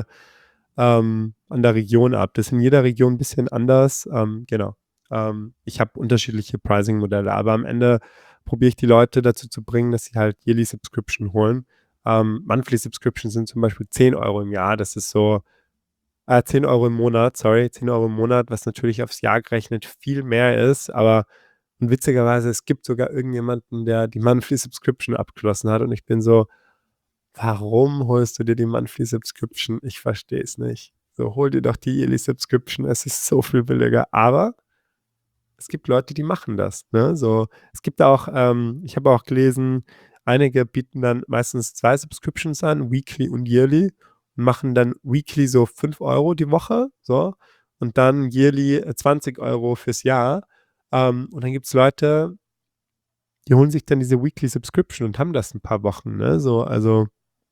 an der Region ab. Das ist in jeder Region ein bisschen anders. Genau. Ich habe unterschiedliche Pricing-Modelle, aber am Ende probiere ich die Leute dazu zu bringen, dass sie halt Yearly Subscription holen. Monthly Subscription sind zum Beispiel 10 € im Jahr. Das ist so 10 € im Monat, sorry, 10 € im Monat, was natürlich aufs Jahr gerechnet viel mehr ist. Aber und witzigerweise, es gibt sogar irgendjemanden, der die Monthly Subscription abgeschlossen hat. Und ich bin so, warum holst du dir die Monthly Subscription? Ich verstehe es nicht. So, hol dir doch die Yearly Subscription, es ist so viel billiger. Aber es gibt Leute, die machen das. Ne? So, es gibt auch, ich habe auch gelesen, einige bieten dann meistens 2 Subscriptions an, Weekly und Yearly, und machen dann Weekly so 5 € die Woche, so, und dann Yearly 20 € fürs Jahr. Und dann gibt es Leute, die holen sich dann diese Weekly Subscription und haben das ein paar Wochen. Ne? So, also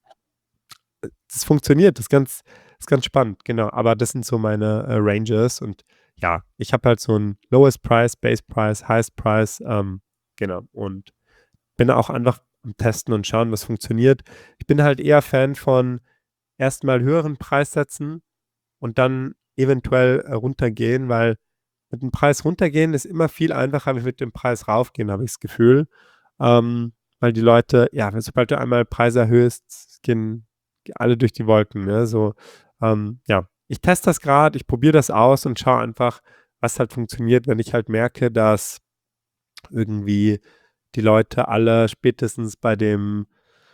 das funktioniert, ist ganz spannend, genau. Aber das sind so meine Ranges und ja, ich habe halt so ein Lowest Price, Base Price, Highest Price, genau. Und bin auch einfach am Testen und schauen, was funktioniert. Ich bin halt eher Fan von erstmal höheren Preissätzen und dann eventuell runtergehen, weil mit dem Preis runtergehen ist immer viel einfacher als mit dem Preis raufgehen, habe ich das Gefühl. Weil die Leute, ja, sobald du einmal Preise erhöhst, gehen alle durch die Wolken. Ne? So, ja, ich teste das gerade, ich probiere das aus und schaue einfach, was halt funktioniert, wenn ich halt merke, dass irgendwie die Leute alle spätestens bei dem,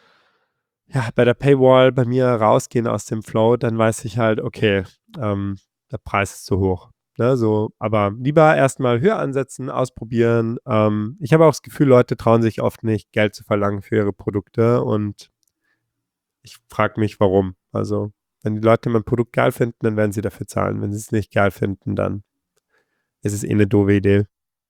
ja, bei der Paywall bei mir rausgehen aus dem Flow, dann weiß ich halt, okay, der Preis ist zu hoch. Ne, so, aber lieber erstmal höher ansetzen, ausprobieren. Ich habe auch das Gefühl, Leute trauen sich oft nicht, Geld zu verlangen für ihre Produkte und ich frage mich, warum. Also, wenn die Leute mein Produkt geil finden, dann werden sie dafür zahlen. Wenn sie es nicht geil finden, dann ist es eh eine doofe Idee.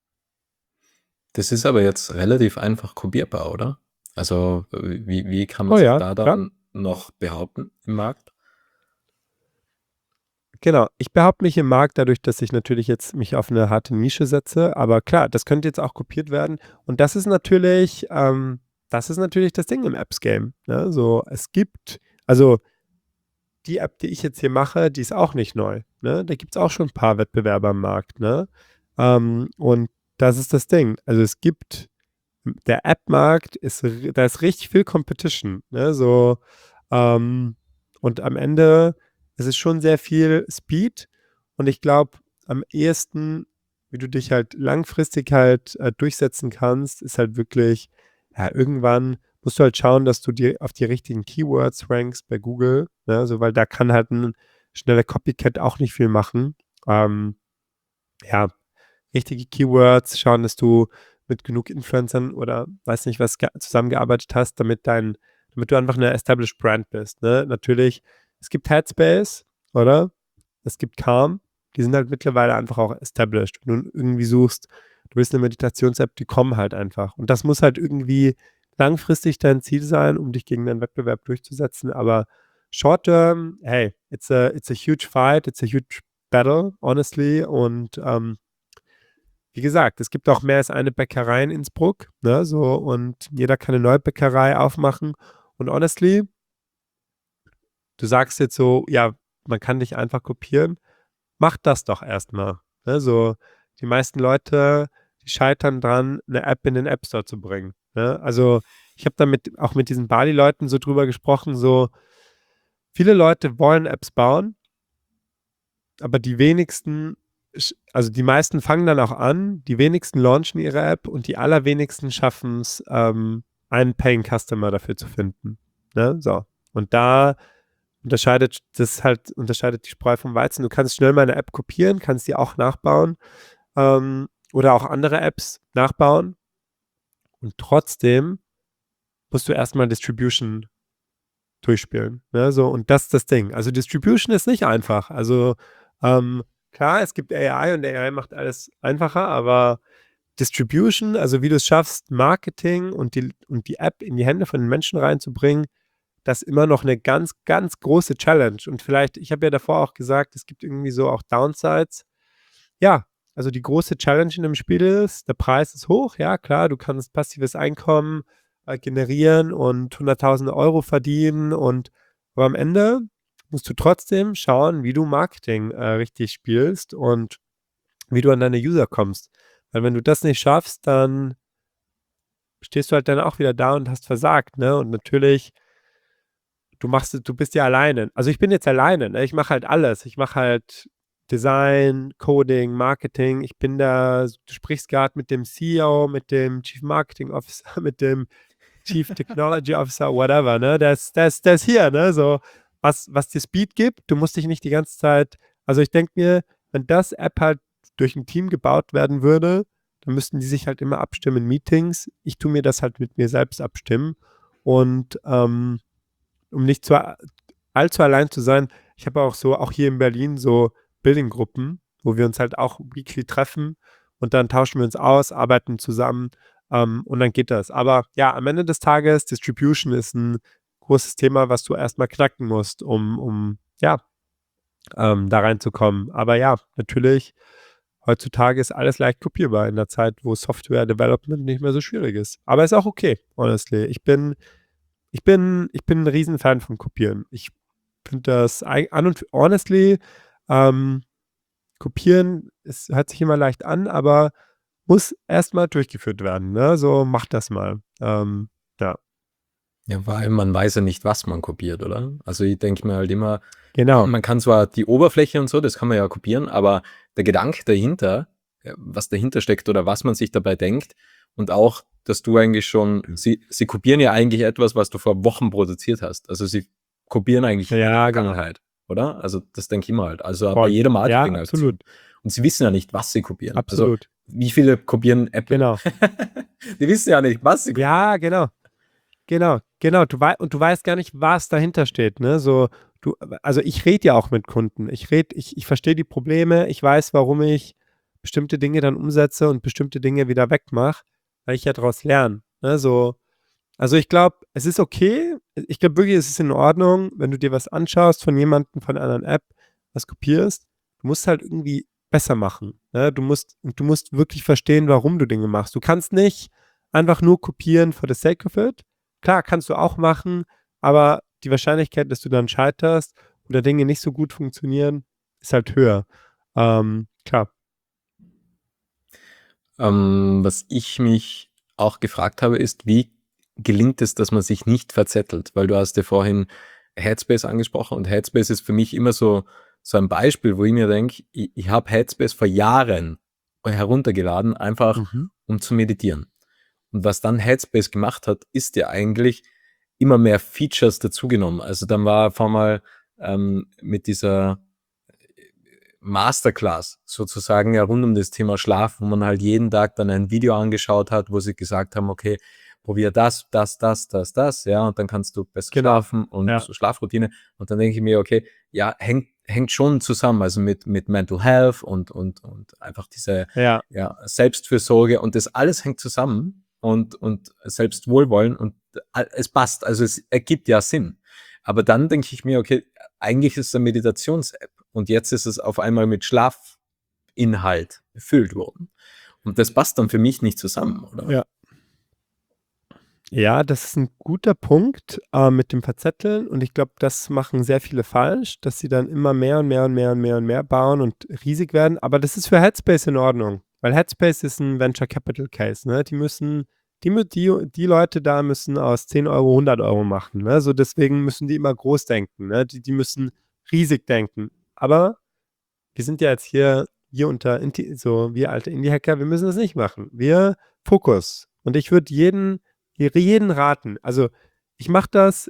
Das ist aber jetzt relativ einfach kopierbar, oder? Also, wie kann man Oh sich ja, da klar. dann noch behaupten im Markt? Genau, ich behaupte mich im Markt dadurch, dass ich natürlich jetzt mich auf eine harte Nische setze, aber klar, das könnte jetzt auch kopiert werden und das ist natürlich das Ding im Apps-Game, ne? So, es gibt also, die App, die ich jetzt hier mache, die ist auch nicht neu, ne? Da gibt's auch schon ein paar Wettbewerber am Markt, ne? Und das ist das Ding. Also, es gibt der App-Markt da ist richtig viel Competition, ne? So, ähm, und am Ende ist es schon sehr viel Speed und ich glaube, am ehesten, wie du dich halt langfristig halt durchsetzen kannst, ist halt wirklich, ja, irgendwann musst du halt schauen, dass du dir auf die richtigen Keywords rankst bei Google, ne? So, weil da kann halt ein schneller Copycat auch nicht viel machen. Ähm, ja, richtige Keywords, schauen, dass du mit genug Influencern oder weiß nicht was zusammengearbeitet hast, damit du einfach eine established Brand bist. Ne? Natürlich, es gibt Headspace, oder? Es gibt Calm, die sind halt mittlerweile einfach auch established. Wenn du irgendwie suchst, du willst eine Meditations-App, die kommen halt einfach. Und das muss halt irgendwie langfristig dein Ziel sein, um dich gegen den Wettbewerb durchzusetzen. Aber short term, hey, it's a huge fight, it's a huge battle, honestly. Und wie gesagt, es gibt auch mehr als eine Bäckerei in Innsbruck, ne, so, und jeder kann eine neue Bäckerei aufmachen. Und honestly, du sagst jetzt so, ja, man kann dich einfach kopieren. Mach das doch erstmal. Ne, so, die meisten Leute, die die scheitern dran, eine App in den App Store zu bringen. Ne? Also ich habe da auch mit diesen Bali-Leuten so drüber gesprochen, so viele Leute wollen Apps bauen, aber die wenigsten, also die meisten fangen dann auch an, die wenigsten launchen ihre App und die allerwenigsten schaffen es, einen Paying Customer dafür zu finden. Ne? So. Und da unterscheidet die Spreu vom Weizen. Du kannst schnell mal eine App kopieren, kannst die auch nachbauen oder auch andere Apps nachbauen und trotzdem musst du erstmal Distribution durchspielen. Ne? So, und das ist das Ding. Also Distribution ist nicht einfach. Also klar, es gibt AI und AI macht alles einfacher, aber Distribution, also wie du es schaffst, Marketing und die App in die Hände von den Menschen reinzubringen, das ist immer noch eine ganz, ganz große Challenge. Und vielleicht, ich habe ja davor auch gesagt, es gibt irgendwie so auch Downsides. Ja, also die große Challenge in dem Spiel ist, der Preis ist hoch, ja klar, du kannst passives Einkommen generieren und Hunderttausende Euro verdienen aber am Ende musst du trotzdem schauen, wie du Marketing richtig spielst und wie du an deine User kommst. Weil wenn du das nicht schaffst, dann stehst du halt dann auch wieder da und hast versagt, ne? Und natürlich, du bist ja alleine. Also ich bin jetzt alleine, ne? Ich mache halt alles. Ich mache halt Design, Coding, Marketing. Ich bin da, du sprichst gerade mit dem CEO, mit dem Chief Marketing Officer, mit dem Chief Technology Officer, whatever, ne? Der ist hier, ne? So, was dir Speed gibt, du musst dich nicht die ganze Zeit, also ich denke mir, wenn das App halt durch ein Team gebaut werden würde, dann müssten die sich halt immer abstimmen in Meetings. Ich tue mir das halt mit mir selbst abstimmen und um nicht allzu allein zu sein, ich habe auch hier in Berlin so Building-Gruppen, wo wir uns halt auch weekly treffen und dann tauschen wir uns aus, arbeiten zusammen und dann geht das. Aber ja, am Ende des Tages, Distribution ist ein großes Thema, was du erstmal knacken musst, um ja, da reinzukommen. Aber ja, natürlich, heutzutage ist alles leicht kopierbar in der Zeit, wo Software Development nicht mehr so schwierig ist. Aber ist auch okay, honestly. Ich bin ein Riesenfan von Kopieren. Ich finde das honestly, Kopieren, es hört sich immer leicht an, aber muss erstmal durchgeführt werden. Ne? So, mach das mal. Ja, Ja, vor allem, man weiß ja nicht, was man kopiert, oder? Also ich denke mir halt immer, genau. man kann zwar die Oberfläche und so, das kann man ja kopieren, aber der Gedanke dahinter, was dahinter steckt oder was man sich dabei denkt und auch, dass du eigentlich schon, sie kopieren ja eigentlich etwas, was du vor Wochen produziert hast. Also sie kopieren eigentlich die Ja, genau. Vergangenheit, oder? Also das denke ich immer halt. Also bei Voll. jeder Ja, Marketingaktion. absolut. Und sie wissen ja nicht, was sie kopieren. Absolut. Also wie viele kopieren Apple? Genau. Die wissen ja nicht, was sie kopieren. Ja, genau. Du weißt gar nicht, was dahinter steht. Ne? So, also ich rede ja auch mit Kunden. Ich verstehe die Probleme. Ich weiß, warum ich bestimmte Dinge dann umsetze und bestimmte Dinge wieder wegmache, weil ich ja daraus lerne. Ne? So, also ich glaube, es ist okay. Ich glaube wirklich, es ist in Ordnung, wenn du dir was anschaust von jemandem, von einer anderen App, was kopierst. Du musst halt irgendwie besser machen. Ne? Du musst wirklich verstehen, warum du Dinge machst. Du kannst nicht einfach nur kopieren for the sake of it. Klar, kannst du auch machen, aber die Wahrscheinlichkeit, dass du dann scheiterst oder Dinge nicht so gut funktionieren, ist halt höher. Klar. Was ich mich auch gefragt habe, ist, wie gelingt es, dass man sich nicht verzettelt? Weil du hast ja vorhin Headspace angesprochen und Headspace ist für mich immer so ein Beispiel, wo ich mir denke, ich habe Headspace vor Jahren heruntergeladen, einfach um zu meditieren. Und was dann Headspace gemacht hat, ist ja eigentlich immer mehr Features dazugenommen. Also dann war auf einmal mit dieser Masterclass sozusagen ja rund um das Thema Schlaf, wo man halt jeden Tag dann ein Video angeschaut hat, wo sie gesagt haben, okay, probier das, ja, und dann kannst du besser schlafen und so Schlafroutine. Und dann denke ich mir, okay, ja, hängt schon zusammen, also mit Mental Health und einfach diese Selbstfürsorge und das alles hängt zusammen und Selbstwohlwollen und es passt, also es ergibt ja Sinn. Aber dann denke ich mir, okay, eigentlich ist es eine Meditations-App und jetzt ist es auf einmal mit Schlafinhalt befüllt worden. Und das passt dann für mich nicht zusammen, oder? Ja. Ja, das ist ein guter Punkt mit dem Verzetteln und ich glaube, das machen sehr viele falsch, dass sie dann immer mehr und mehr und mehr und mehr und mehr bauen und riesig werden. Aber das ist für Headspace in Ordnung. Weil Headspace ist ein Venture Capital Case, ne? Die Leute da müssen aus 10 Euro 100 Euro machen, ne? So deswegen müssen die immer groß denken, ne? Die müssen riesig denken. Aber wir sind ja jetzt hier unter so wir alte Indie-Hacker, wir müssen das nicht machen. Wir Fokus. Und ich würde jeden raten. Also ich mache das,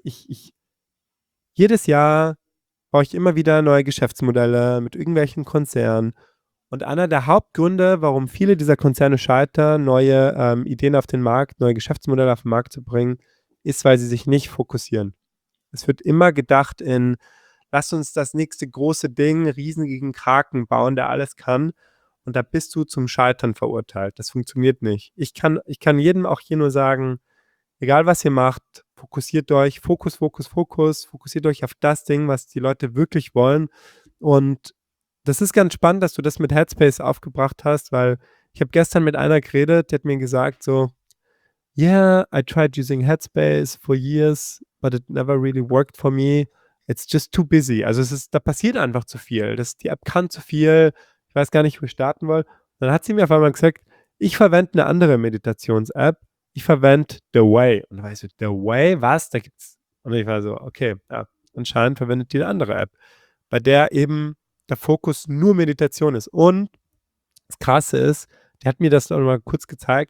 jedes Jahr baue ich immer wieder neue Geschäftsmodelle mit irgendwelchen Konzernen. Und einer der Hauptgründe, warum viele dieser Konzerne scheitern, neue Ideen auf den Markt, neue Geschäftsmodelle auf den Markt zu bringen, ist, weil sie sich nicht fokussieren. Es wird immer gedacht in, lass uns das nächste große Ding, riesigen Kraken bauen, der alles kann. Und da bist du zum Scheitern verurteilt. Das funktioniert nicht. Ich kann jedem auch hier nur sagen, egal was ihr macht, fokussiert euch, fokussiert euch auf das Ding, was die Leute wirklich wollen. Und das ist ganz spannend, dass du das mit Headspace aufgebracht hast, weil ich habe gestern mit einer geredet, die hat mir gesagt so, yeah, I tried using Headspace for years, but it never really worked for me. It's just too busy. Also da passiert einfach zu viel. Die App kann zu viel. Ich weiß gar nicht, wo ich starten will. Dann hat sie mir auf einmal gesagt, ich verwende eine andere Meditations-App. Ich verwende The Way. Und da war ich so, The Way? Was? Da gibt's. Und ich war so, okay, ja, anscheinend verwendet die eine andere App, bei der eben der Fokus nur Meditation ist. Und das Krasse ist, die hat mir das noch mal kurz gezeigt,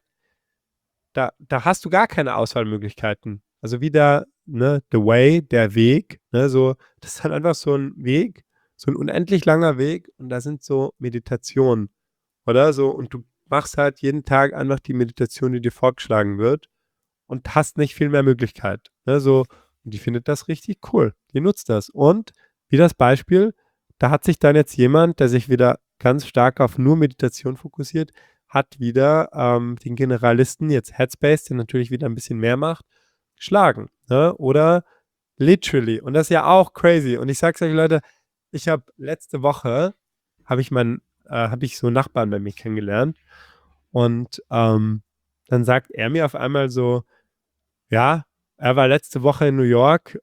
da hast du gar keine Auswahlmöglichkeiten. Also wieder, ne, The Way, der Weg, ne, so, das ist halt einfach so ein Weg, so ein unendlich langer Weg und da sind so Meditationen, oder so, und du machst halt jeden Tag einfach die Meditation, die dir vorgeschlagen wird und hast nicht viel mehr Möglichkeit, ne, so, und die findet das richtig cool, die nutzt das und wie das Beispiel, da hat sich dann jetzt jemand, der sich wieder ganz stark auf nur Meditation fokussiert, hat wieder den Generalisten, jetzt Headspace, der natürlich wieder ein bisschen mehr macht, geschlagen. Ne? Oder literally. Und das ist ja auch crazy. Und ich sag's euch, Leute, ich habe letzte Woche, habe ich so einen Nachbarn bei mir kennengelernt. Und dann sagt er mir auf einmal so, ja, er war letzte Woche in New York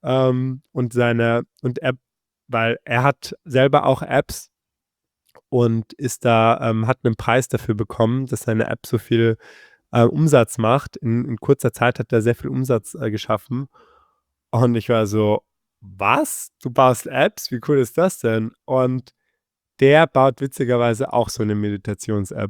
weil er hat selber auch Apps und hat einen Preis dafür bekommen, dass seine App so viel Umsatz macht. In kurzer Zeit hat er sehr viel Umsatz geschaffen. Und ich war so, was? Du baust Apps? Wie cool ist das denn? Und der baut witzigerweise auch so eine Meditations-App.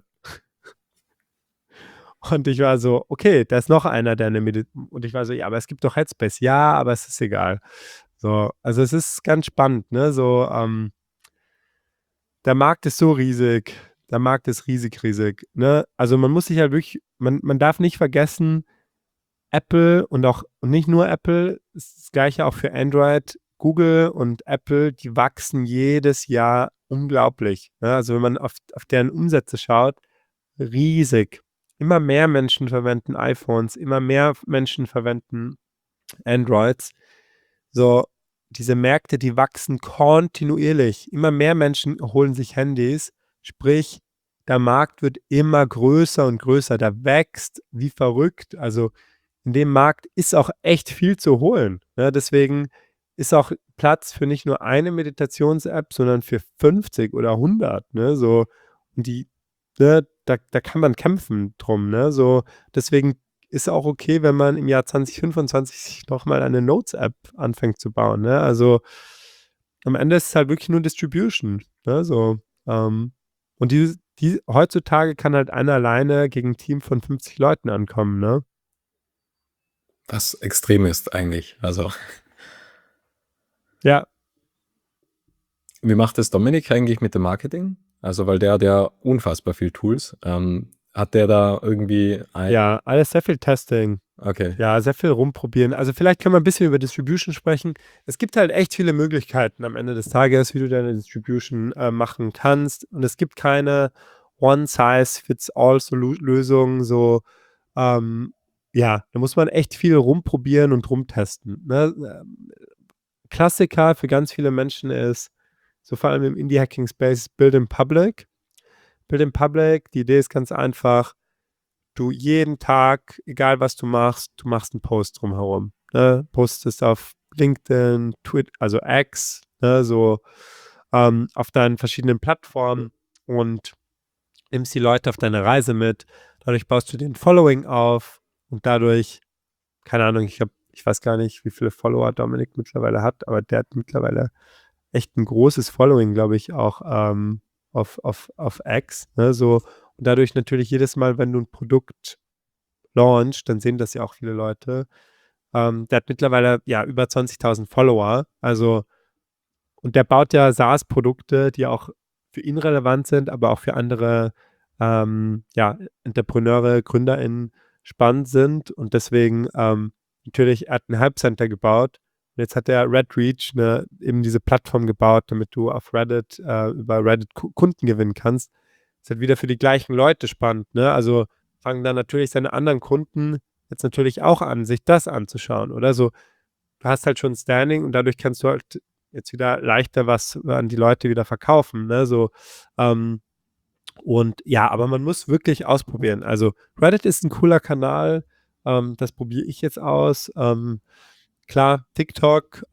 Und ich war so, okay, da ist noch einer, der und ich war so, ja, aber es gibt doch Headspace. Ja, aber es ist egal. So, also es ist ganz spannend, ne? So, der Markt ist so riesig. Der Markt ist riesig, riesig. Ne? Also man muss sich halt wirklich, man darf nicht vergessen, Apple und nicht nur Apple, ist das gleiche auch für Android, Google und Apple, die wachsen jedes Jahr unglaublich. Ne? Also wenn man auf deren Umsätze schaut, riesig. Immer mehr Menschen verwenden iPhones, immer mehr Menschen verwenden Androids. So, diese Märkte, die wachsen kontinuierlich. Immer mehr Menschen holen sich Handys. Sprich, der Markt wird immer größer und größer. Der wächst wie verrückt. Also in dem Markt ist auch echt viel zu holen. Ne? Deswegen ist auch Platz für nicht nur eine Meditations-App, sondern für 50 oder 100. Ne? So, und ne, da kann man kämpfen drum. Ne? So, deswegen ist auch okay, wenn man im Jahr 2025 nochmal eine Notes-App anfängt zu bauen. Ne? Also am Ende ist es halt wirklich nur Distribution. Ne? So, und heutzutage kann halt einer alleine gegen ein Team von 50 Leuten ankommen. Ne? Was extrem ist eigentlich. Also, Ja, wie macht es Dominik eigentlich mit dem Marketing? Also, weil der hat ja unfassbar viel Tools. Hat der da irgendwie ja, alles sehr viel Testing. Okay. Ja, sehr viel rumprobieren. Also vielleicht können wir ein bisschen über Distribution sprechen. Es gibt halt echt viele Möglichkeiten am Ende des Tages, wie du deine Distribution machen kannst. Und es gibt keine One-Size-Fits-All-Lösung. So, ja, da muss man echt viel rumprobieren und rumtesten. Ne? Klassiker für ganz viele Menschen ist, so vor allem im Indie-Hacking-Space, Build in Public. Build in Public, die Idee ist ganz einfach, du jeden Tag, egal was du machst einen Post drumherum. Ne? Postest auf LinkedIn, Twitter, also X, ne? So auf deinen verschiedenen Plattformen und nimmst die Leute auf deine Reise mit, dadurch baust du den Following auf und dadurch, keine Ahnung, ich weiß gar nicht, wie viele Follower Dominik mittlerweile hat, aber der hat mittlerweile echt ein großes Following, glaube ich, auch auf X. Ne? So, und dadurch natürlich jedes Mal, wenn du ein Produkt launchst, dann sehen das ja auch viele Leute. Der hat mittlerweile ja über 20.000 Follower. Also, und der baut ja SaaS-Produkte, die auch für ihn relevant sind, aber auch für andere ja, Entrepreneure, GründerInnen spannend sind. Und deswegen natürlich, er hat ein Help-Center gebaut. Und jetzt hat er RedReach, eben diese Plattform gebaut, damit du auf Reddit über Reddit Kunden gewinnen kannst. Ist halt wieder für die gleichen Leute spannend. Ne? Also fangen dann natürlich seine anderen Kunden jetzt natürlich auch an, sich das anzuschauen. Oder so, du hast halt schon Standing und dadurch kannst du halt jetzt wieder leichter was an die Leute wieder verkaufen. Ne? So, und ja, aber man muss wirklich ausprobieren. Also Reddit ist ein cooler Kanal. Das probiere ich jetzt aus. Klar, TikTok,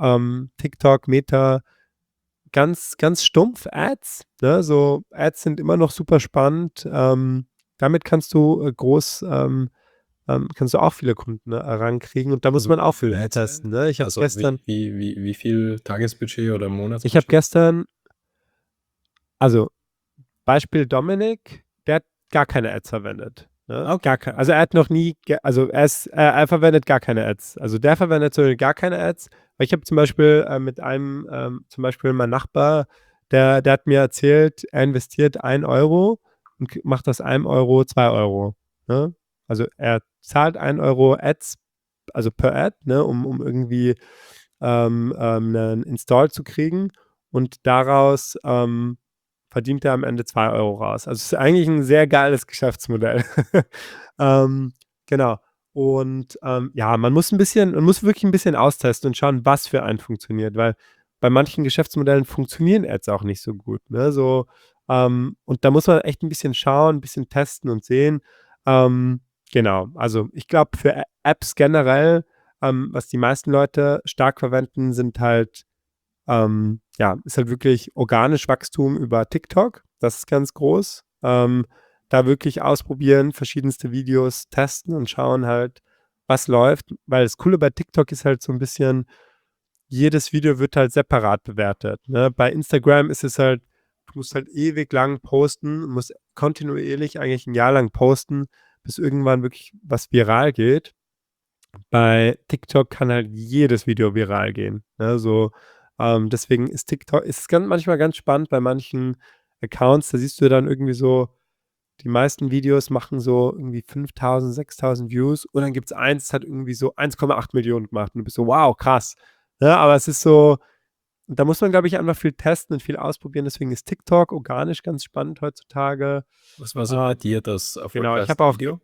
Meta, ganz, ganz stumpf Ads. Ne? So Ads sind immer noch super spannend. Damit kannst du kannst du auch viele Kunden rankriegen und da muss Also man auch für viel Ads testen. Ne? Ich habe Also gestern, wie viel Tagesbudget oder ich habe Monatsbudget? gestern, also Beispiel Dominik, der hat gar keine Ads verwendet. Ne? Okay. Gar kein, also er hat noch nie, also er verwendet gar keine Ads. Also der verwendet so gar keine Ads. Weil ich habe zum Beispiel mit einem, zum Beispiel mein Nachbar, der hat mir erzählt, er investiert 1 Euro und macht aus 1 Euro 2 Euro. Ne? Also er zahlt 1 Euro Ads, also per Ad, ne, um irgendwie einen Install zu kriegen und daraus verdient er am Ende 2 Euro raus. Also es ist eigentlich ein sehr geiles Geschäftsmodell. Genau. Und ja, man muss wirklich ein bisschen austesten und schauen, was für einen funktioniert, weil bei manchen Geschäftsmodellen funktionieren Ads auch nicht so gut. Ne? So, und da muss man echt ein bisschen schauen, ein bisschen testen und sehen. Genau, also ich glaube, für Apps generell, was die meisten Leute stark verwenden, sind halt ja, ist halt wirklich organisch Wachstum über TikTok. Das ist ganz groß. Da wirklich ausprobieren, verschiedenste Videos testen und schauen halt, was läuft. Weil das Coole bei TikTok ist halt so ein bisschen, jedes Video wird halt separat bewertet. Ne? Bei Instagram ist es halt, du musst halt ewig lang posten, musst kontinuierlich eigentlich ein Jahr lang posten, bis irgendwann wirklich was viral geht. Bei TikTok kann halt jedes Video viral gehen. Ne? So, deswegen ist TikTok, ist es manchmal ganz spannend bei manchen Accounts, da siehst du dann irgendwie so, die meisten Videos machen so irgendwie 5.000, 6.000 Views und dann gibt es eins, das hat irgendwie so 1,8 Millionen gemacht und du bist so, wow, krass. Ne? Aber es ist so, da muss man, glaube ich, einfach viel testen und viel ausprobieren, deswegen ist TikTok organisch ganz spannend heutzutage. Was war so bei dir das Genau, ich erfolgreichste habe auch Video?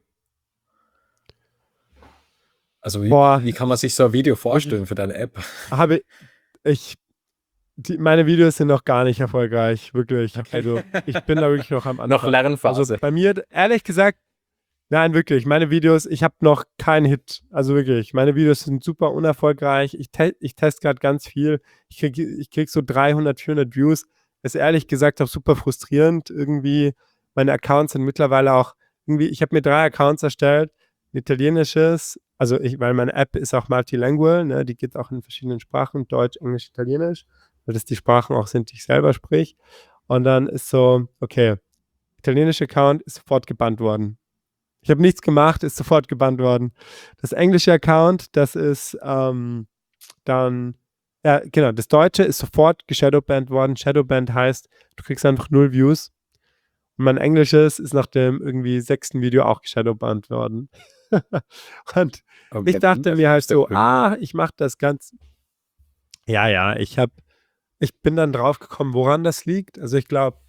Also Boah, wie kann man sich so ein Video vorstellen für deine App? habe ich, meine Videos sind noch gar nicht erfolgreich, wirklich. Okay. Also ich bin da wirklich noch am Anfang. Noch Lernphase. Also bei mir, ehrlich gesagt, nein, wirklich, meine Videos, ich habe noch keinen Hit. Also wirklich, meine Videos sind super unerfolgreich. Ich teste gerade ganz viel. Ich krieg so 300, 400 Views. Ist ehrlich gesagt auch super frustrierend. Irgendwie, meine Accounts sind mittlerweile auch, irgendwie, ich habe mir 3 Accounts erstellt. Ein italienisches, also weil meine App ist auch multilingual, ne? Die geht auch in verschiedenen Sprachen, Deutsch, Englisch, Italienisch, weil das die Sprachen auch sind, die ich selber sprich. Und dann ist so, okay, italienische Account ist sofort gebannt worden. Ich habe nichts gemacht, ist sofort gebannt worden. Das englische Account, das ist dann, ja, genau, das deutsche ist sofort geshadowbanned worden. Shadowbanned heißt, du kriegst einfach 0 Views. Und mein englisches ist nach dem irgendwie 6. Video auch geshadowbanned worden. Und Aber ich dachte mir halt ist der so, cool. ich mache das ganz. Ja, ich bin dann drauf gekommen, woran das liegt. Also ich glaube,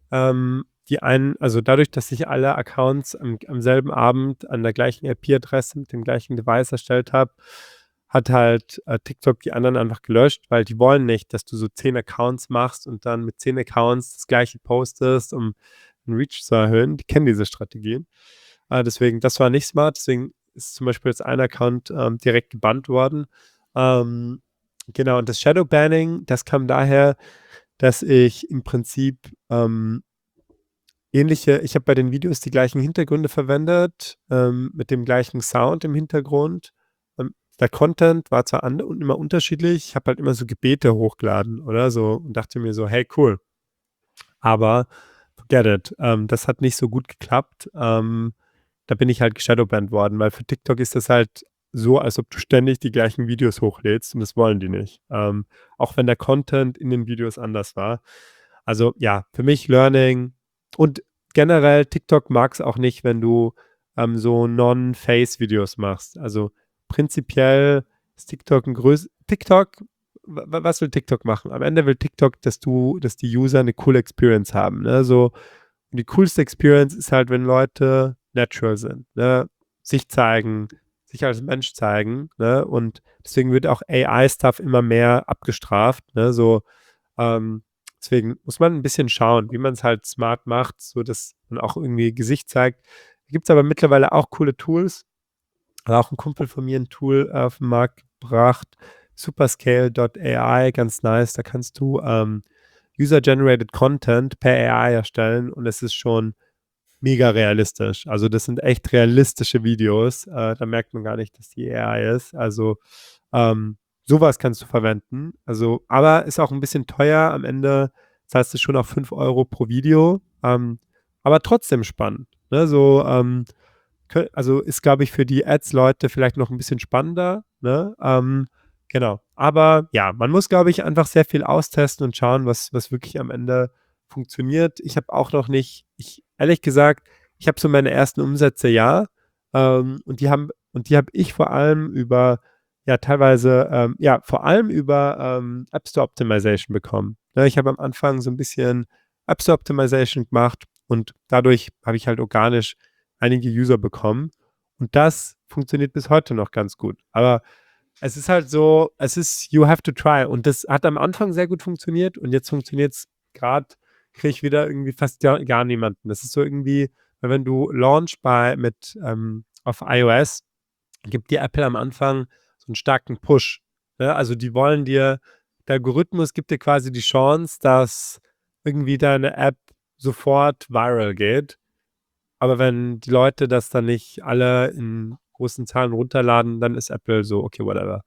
also dadurch, dass ich alle Accounts am selben Abend an der gleichen IP-Adresse mit dem gleichen Device erstellt habe, hat halt TikTok die anderen einfach gelöscht, weil die wollen nicht, dass du so 10 Accounts machst und dann mit 10 Accounts das gleiche postest, um den Reach zu erhöhen. Die kennen diese Strategien. Deswegen, das war nicht smart. Deswegen ist zum Beispiel jetzt ein Account direkt gebannt worden. Genau, und das Shadowbanning, das kam daher, dass ich im Prinzip ich habe bei den Videos die gleichen Hintergründe verwendet, mit dem gleichen Sound im Hintergrund. Der Content war zwar immer unterschiedlich, ich habe halt immer so Gebete hochgeladen oder so und dachte mir so, hey, cool. Aber forget it. Das hat nicht so gut geklappt. Da bin ich halt geshadowbanned worden, weil für TikTok ist das halt so, als ob du ständig die gleichen Videos hochlädst und das wollen die nicht. Auch wenn der Content in den Videos anders war. Also ja, für mich Learning und generell TikTok mag es auch nicht, wenn du so Non-Face-Videos machst. Also prinzipiell ist TikTok was will TikTok machen? Am Ende will TikTok, dass die User eine coole Experience haben. Ne? So, und die coolste Experience ist halt, wenn Leute natural sind, ne? Sich zeigen, sich als Mensch zeigen, ne? Und deswegen wird auch AI-Stuff immer mehr abgestraft, ne? So, deswegen muss man ein bisschen schauen, wie man es halt smart macht, so dass man auch irgendwie Gesicht zeigt. Da gibt es aber mittlerweile auch coole Tools. Hat auch ein Kumpel von mir ein Tool auf den Markt gebracht, Superscale.ai, ganz nice. Da kannst du User-Generated Content per AI erstellen und es ist schon mega realistisch. Also das sind echt realistische Videos. Da merkt man gar nicht, dass die AI ist. Also sowas kannst du verwenden. Also, aber ist auch ein bisschen teuer. Am Ende zahlst du schon auch 5 Euro pro Video. Aber trotzdem spannend. Ne? So, also ist, glaube ich, für die Ads-Leute vielleicht noch ein bisschen spannender. Ne? Genau. Aber ja, man muss, glaube ich, einfach sehr viel austesten und schauen, was wirklich am Ende funktioniert. Ich habe auch noch nicht, ehrlich gesagt, ich habe so meine ersten Umsätze, ja. Und die habe ich vor allem über, ja, teilweise, vor allem über App Store Optimization bekommen. Ne, ich habe am Anfang so ein bisschen App Store Optimization gemacht und dadurch habe ich halt organisch einige User bekommen. Und das funktioniert bis heute noch ganz gut. Aber es ist halt so, you have to try. Und das hat am Anfang sehr gut funktioniert und jetzt funktioniert es gerade, kriege ich wieder irgendwie fast gar niemanden. Das ist so irgendwie, weil wenn du launch auf iOS, gibt dir Apple am Anfang so einen starken Push. Ne? Also der Algorithmus gibt dir quasi die Chance, dass irgendwie deine App sofort viral geht. Aber wenn die Leute das dann nicht alle in großen Zahlen runterladen, dann ist Apple so, okay, whatever.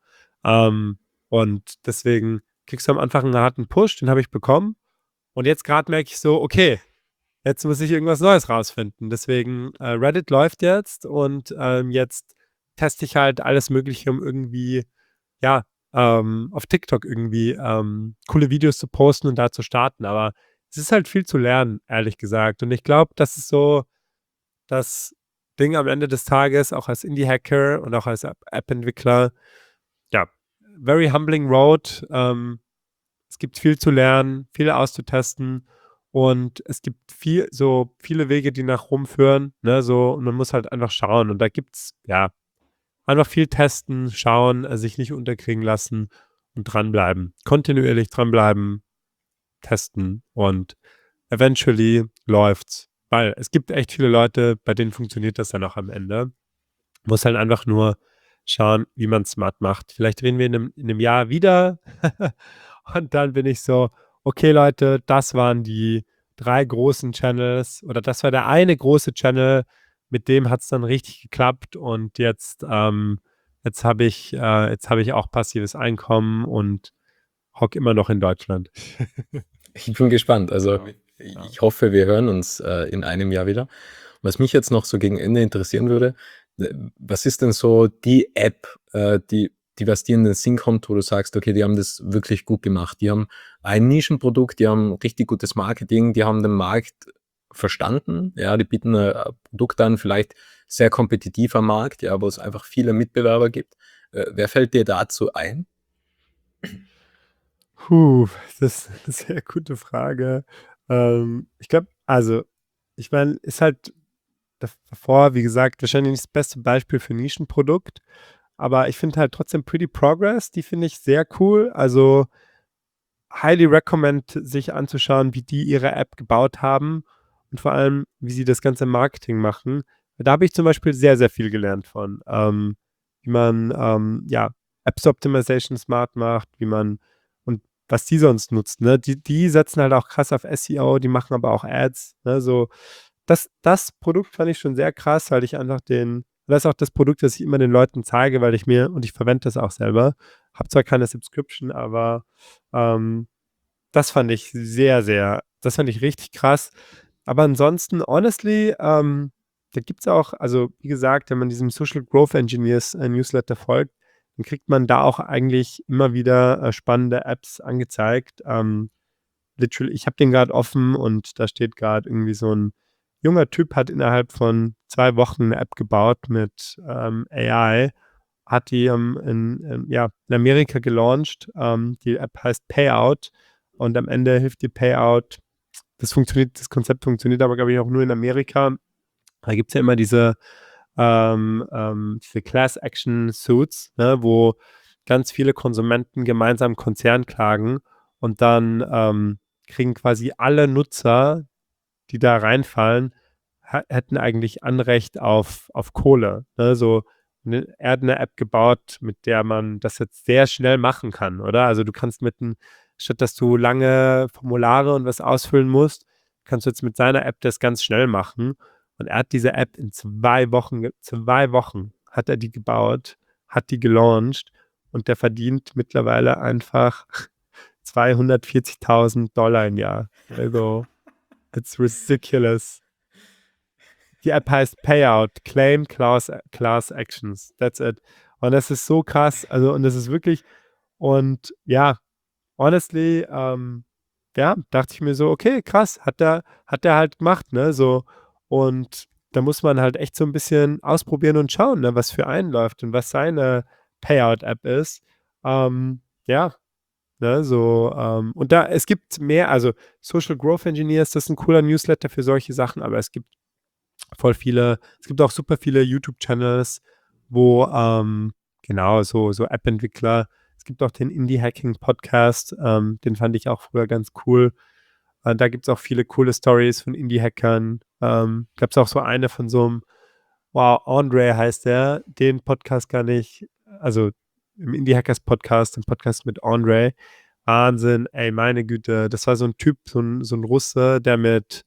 Und deswegen kriegst du am Anfang einen harten Push, den habe ich bekommen. Und jetzt gerade merke ich so, okay, jetzt muss ich irgendwas Neues rausfinden. Deswegen Reddit läuft jetzt und jetzt teste ich halt alles Mögliche, um irgendwie, ja, auf TikTok irgendwie coole Videos zu posten und da zu starten. Aber es ist halt viel zu lernen, ehrlich gesagt. Und ich glaube, das ist so das Ding am Ende des Tages, auch als Indie-Hacker und auch als App-Entwickler, ja, very humbling road. Es gibt viel zu lernen, viel auszutesten und es gibt viele Wege, die nach Rom führen, ne, so, und man muss halt einfach schauen. Und da gibt's, ja, einfach viel testen, schauen, sich nicht unterkriegen lassen und dranbleiben. Kontinuierlich dranbleiben, testen und eventually läuft's. Weil es gibt echt viele Leute, bei denen funktioniert das dann auch am Ende. Muss halt einfach nur schauen, wie man es smart macht. Vielleicht reden wir in einem Jahr wieder und dann bin ich so, okay Leute, das waren die 3 großen Channels oder das war der eine große Channel, mit dem hat es dann richtig geklappt und jetzt habe ich auch passives Einkommen und hocke immer noch in Deutschland. Ich bin gespannt. Also Ja. ich hoffe, wir hören uns in einem Jahr wieder. Was mich jetzt noch so gegen Ende interessieren würde, was ist denn so die App, die was dir in den Sinn kommt, wo du sagst, okay, die haben das wirklich gut gemacht. Die haben ein Nischenprodukt, die haben richtig gutes Marketing, die haben den Markt verstanden. Ja, die bieten ein Produkt an, vielleicht sehr kompetitiver Markt, ja, wo es einfach viele Mitbewerber gibt. Wer fällt dir dazu ein? Das ist eine sehr gute Frage. Ich glaube, also, ich meine, ist halt davor, wie gesagt, wahrscheinlich nicht das beste Beispiel für Nischenprodukt, aber ich finde halt trotzdem Pretty Progress, die finde ich sehr cool. Also highly recommend, sich anzuschauen, wie die ihre App gebaut haben und vor allem, wie sie das ganze Marketing machen. Da habe ich zum Beispiel sehr, sehr viel gelernt von, wie man ja, Apps Optimization smart macht, wie man und was die sonst nutzen. Ne? Die setzen halt auch krass auf SEO, die machen aber auch Ads. Ne? So, das Produkt fand ich schon sehr krass, weil ich einfach das ist auch das Produkt, das ich immer den Leuten zeige, weil ich verwende das auch selber. Habe zwar keine Subscription, aber ähm, das fand ich das fand ich richtig krass. Aber ansonsten, honestly, da gibt es auch, also wie gesagt, wenn man diesem Social Growth Engineers Newsletter folgt, dann kriegt man da auch eigentlich immer wieder spannende Apps angezeigt. Literally, ich habe den gerade offen und da steht gerade irgendwie so ein junger Typ hat innerhalb von 2 Wochen eine App gebaut mit AI, hat die in Amerika gelauncht. Die App heißt Payout und am Ende hilft die Payout. Das Konzept funktioniert aber, glaube ich, auch nur in Amerika. Da gibt es ja immer diese Class Action Suits, ne, wo ganz viele Konsumenten gemeinsam einen Konzern klagen und dann kriegen quasi alle Nutzer, die da reinfallen, hätten eigentlich Anrecht auf Kohle. Ne? So, er hat eine App gebaut, mit der man das jetzt sehr schnell machen kann, oder? Also du kannst statt dass du lange Formulare und was ausfüllen musst, kannst du jetzt mit seiner App das ganz schnell machen. Und er hat diese App in 2 Wochen hat er die gebaut, hat die gelauncht und der verdient mittlerweile einfach $240.000 im Jahr. Also, it's ridiculous. Die App heißt Payout, Claim Class Actions. That's it. Und das ist so krass. Also, und das ist wirklich, und ja, honestly, ja, dachte ich mir so, okay, krass, hat der halt gemacht, ne? So, und da muss man halt echt so ein bisschen ausprobieren und schauen, ne, was für einen läuft und was seine Payout-App ist. Ja, ne, so, und es gibt mehr, also Social Growth Engineers, das ist ein cooler Newsletter für solche Sachen, aber es gibt auch super viele YouTube-Channels, wo, genau, so App-Entwickler, es gibt auch den Indie-Hacking-Podcast, den fand ich auch früher ganz cool. Da gibt es auch viele coole Stories von Indie-Hackern. Gab es auch so eine von so einem, wow, Andre heißt der, den Podcast gar nicht, also im Indie-Hackers-Podcast, im Podcast mit Andre. Wahnsinn, ey, meine Güte, das war so ein Typ, so ein Russe, der mit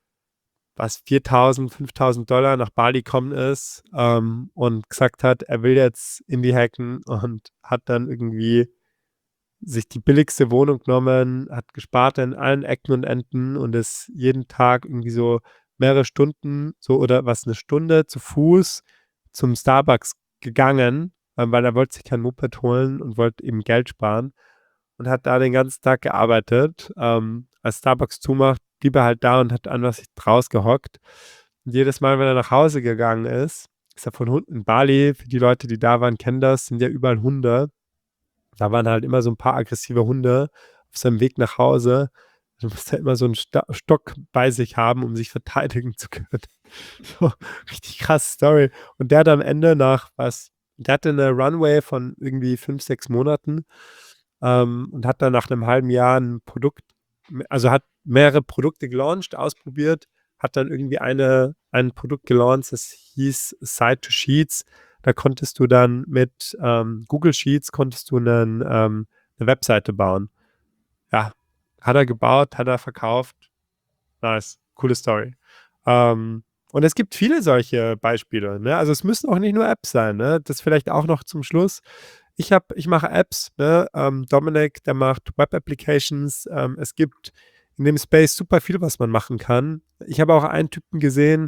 4.000, $5.000 nach Bali gekommen ist und gesagt hat, er will jetzt Indie hacken und hat dann irgendwie sich die billigste Wohnung genommen, hat gespart in allen Ecken und Enden und ist jeden Tag irgendwie so mehrere Stunden, so oder was, eine Stunde zu Fuß zum Starbucks gegangen, weil er wollte sich kein Moped holen und wollte eben Geld sparen und hat da den ganzen Tag gearbeitet. Als Starbucks zumacht, blieb er halt da und hat an sich draus gehockt. Und jedes Mal, wenn er nach Hause gegangen ist er von Hunden in Bali, für die Leute, die da waren, kennen das, sind ja überall Hunde. Da waren halt immer so ein paar aggressive Hunde auf seinem Weg nach Hause. Du musst ja immer so einen Stock bei sich haben, um sich verteidigen zu können. So, richtig krasse Story. Und der hat am Ende der hatte eine Runway von irgendwie 5, 6 Monaten und hat dann nach einem halben Jahr also hat mehrere Produkte gelauncht, ausprobiert, hat dann irgendwie ein Produkt gelauncht, das hieß Site to Sheets. Da konntest du dann mit Google Sheets eine Webseite bauen. Ja, hat er gebaut, hat er verkauft. Nice, coole Story. Und es gibt viele solche Beispiele. Ne? Also es müssen auch nicht nur Apps sein. Ne? Das vielleicht auch noch zum Schluss. Ich mache Apps. Ne? Dominik, der macht Web-Applications. Es gibt in dem Space super viel, was man machen kann. Ich habe auch einen Typen gesehen,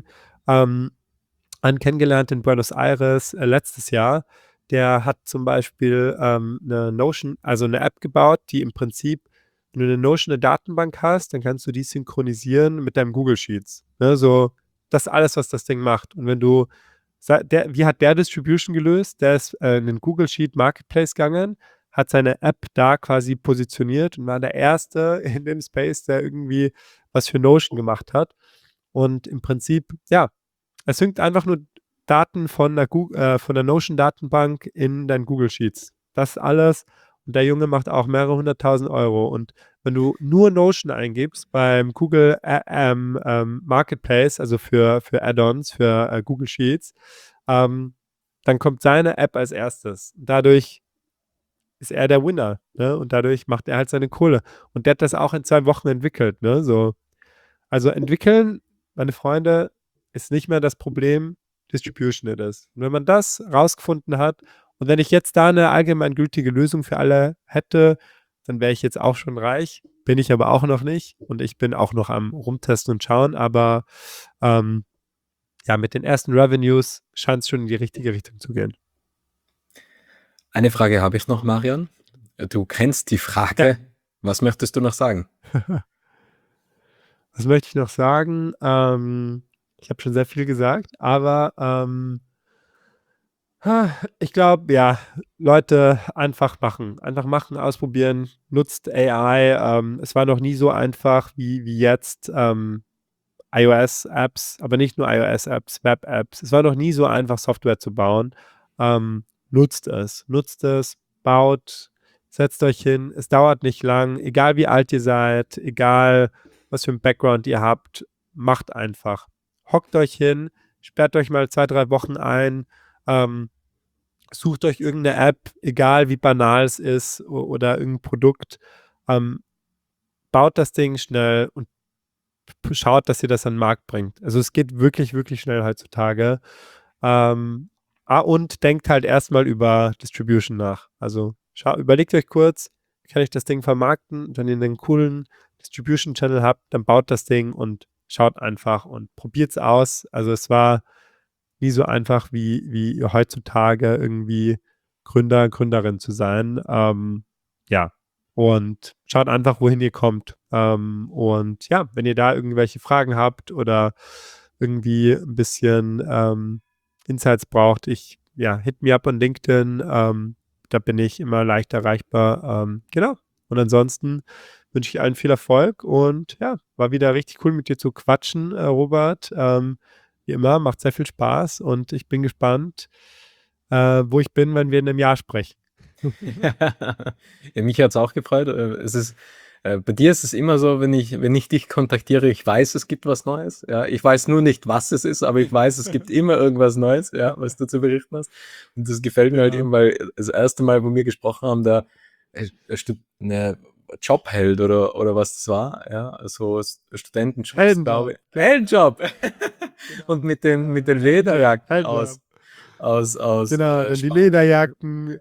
einen kennengelernt in Buenos Aires letztes Jahr. Der hat zum Beispiel eine Notion, also eine App gebaut, die im Prinzip, wenn du eine Notion, eine Datenbank hast, dann kannst du die synchronisieren mit deinem Google Sheets. Ne? So, das ist alles, was das Ding macht. Und wie hat der Distribution gelöst? Der ist in den Google Sheet Marketplace gegangen, hat seine App da quasi positioniert und war der Erste in dem Space, der irgendwie was für Notion gemacht hat. Und im Prinzip, ja, es synkt einfach nur Daten von der Notion-Datenbank in dein Google Sheets. Das ist alles. Und der Junge macht auch mehrere 100.000 Euro. Und wenn du nur Notion eingibst beim Google Marketplace, also für Add-ons, für Google Sheets, dann kommt seine App als erstes. Dadurch ist er der Winner, ne? Und dadurch macht er halt seine Kohle. Und der hat das auch in 2 Wochen entwickelt, ne? So. Also entwickeln, meine Freunde, ist nicht mehr das Problem, Distribution it is. Und wenn man das rausgefunden hat und wenn ich jetzt da eine allgemeingültige Lösung für alle hätte, dann wäre ich jetzt auch schon reich. Bin ich aber auch noch nicht. Und ich bin auch noch am Rumtesten und schauen. Aber ja, mit den ersten Revenues scheint es schon in die richtige Richtung zu gehen. Eine Frage habe ich noch, Marian. Du kennst die Frage. Was möchtest du noch sagen? Was möchte ich noch sagen? Ich habe schon sehr viel gesagt, aber ich glaube, ja, Leute, einfach machen. Einfach machen, ausprobieren. Nutzt AI. Es war noch nie so einfach wie jetzt. iOS-Apps, aber nicht nur iOS-Apps, Web-Apps. Es war noch nie so einfach, Software zu bauen. Nutzt es, baut, setzt euch hin. Es dauert nicht lang, egal wie alt ihr seid, egal was für ein Background ihr habt, macht einfach. Hockt euch hin, sperrt euch mal 2, 3 Wochen ein, sucht euch irgendeine App, egal wie banal es ist oder irgendein Produkt, baut das Ding schnell und schaut, dass ihr das an den Markt bringt. Also es geht wirklich, wirklich schnell heutzutage. Und denkt halt erstmal über Distribution nach. Also überlegt euch kurz, kann ich das Ding vermarkten? Wenn ihr einen coolen Distribution-Channel habt, dann baut das Ding und schaut einfach und probiert es aus. Also es war nie so einfach wie heutzutage irgendwie Gründerin zu sein. Ja, und schaut einfach, wohin ihr kommt. Und ja, wenn ihr da irgendwelche Fragen habt oder irgendwie ein bisschen Insights braucht, hit me up on LinkedIn. Da bin ich immer leicht erreichbar. Genau. Und ansonsten wünsche ich allen viel Erfolg und ja, war wieder richtig cool mit dir zu quatschen, Robert. Wie immer, macht sehr viel Spaß und ich bin gespannt, wo ich bin, wenn wir in einem Jahr sprechen. Ja, mich hat es auch gefreut. Bei dir ist es immer so, wenn ich dich kontaktiere, ich weiß, es gibt was Neues. Ja, ich weiß nur nicht, was es ist, aber ich weiß, es gibt immer irgendwas Neues, ja, was du zu berichten hast. Und das gefällt mir halt eben, weil das erste Mal, wo wir gesprochen haben, da eine Jobheld oder was das war, ja, so Studentenjob, glaube ich. Heldenjob! Und mit den Lederjacken aus Genau, dann die Lederjacken.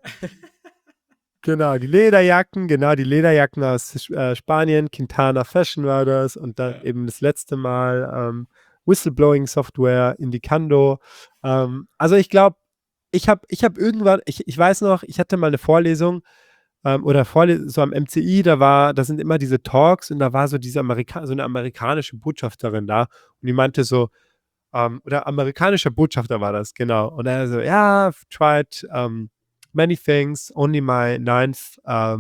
Genau, die Lederjacken aus Spanien, Quintana Fashion war das und dann eben das letzte Mal Whistleblowing-Software, Indicando. Also ich glaube, ich hab irgendwann, ich weiß noch, ich hatte mal eine Vorlesung so am MCI, da sind immer diese Talks und da war so so eine amerikanische Botschafterin da und die meinte so, oder amerikanischer Botschafter war das, genau. Und er so, ja, I've tried many things, only my ninth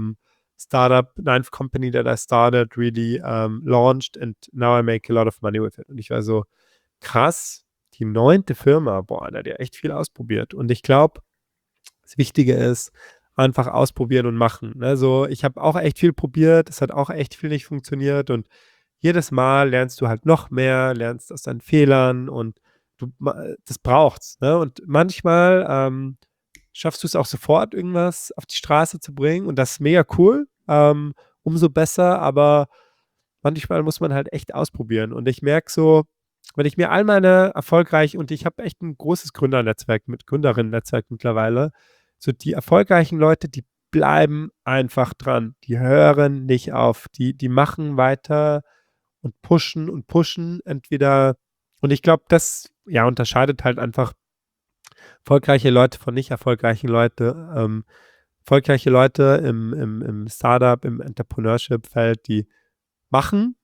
company that I started really launched and now I make a lot of money with it. Und ich war so, krass, die 9. Firma, boah, da hat ja echt viel ausprobiert. Und ich glaube, das Wichtige ist, einfach ausprobieren und machen. Also ich habe auch echt viel probiert, es hat auch echt viel nicht funktioniert und jedes Mal lernst du halt noch mehr, lernst aus deinen Fehlern und das braucht's. Ne? Und manchmal schaffst du es auch sofort, irgendwas auf die Straße zu bringen und das ist mega cool, umso besser, aber manchmal muss man halt echt ausprobieren und ich merke so, wenn ich mir all meine und ich habe echt ein großes Gründerinnen-Netzwerk mittlerweile, so die erfolgreichen Leute, die bleiben einfach dran, die hören nicht auf, die machen weiter und pushen entweder und ich glaube, das unterscheidet halt einfach erfolgreiche Leute von nicht erfolgreichen Leute. Erfolgreiche Leute im Startup, im Entrepreneurship-Feld, die machen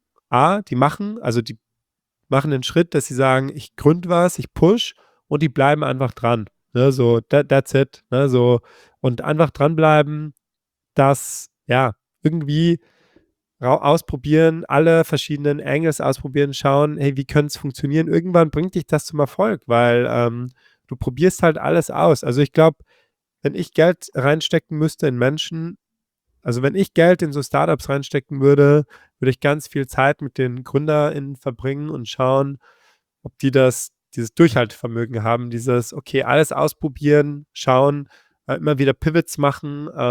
den Schritt, dass sie sagen, ich gründe was, ich push und die bleiben einfach dran. Ne, so, that's it. Ne, so, und einfach dranbleiben, das, irgendwie ausprobieren, alle verschiedenen Angles ausprobieren, schauen, hey, wie könnte es funktionieren? Irgendwann bringt dich das zum Erfolg, weil du probierst halt alles aus. Also ich glaube, wenn ich Geld reinstecken müsste in Menschen, also wenn ich Geld in so Startups reinstecken würde, würde ich ganz viel Zeit mit den GründerInnen verbringen und schauen, ob die dieses Durchhaltevermögen haben, okay, alles ausprobieren, schauen, immer wieder Pivots machen,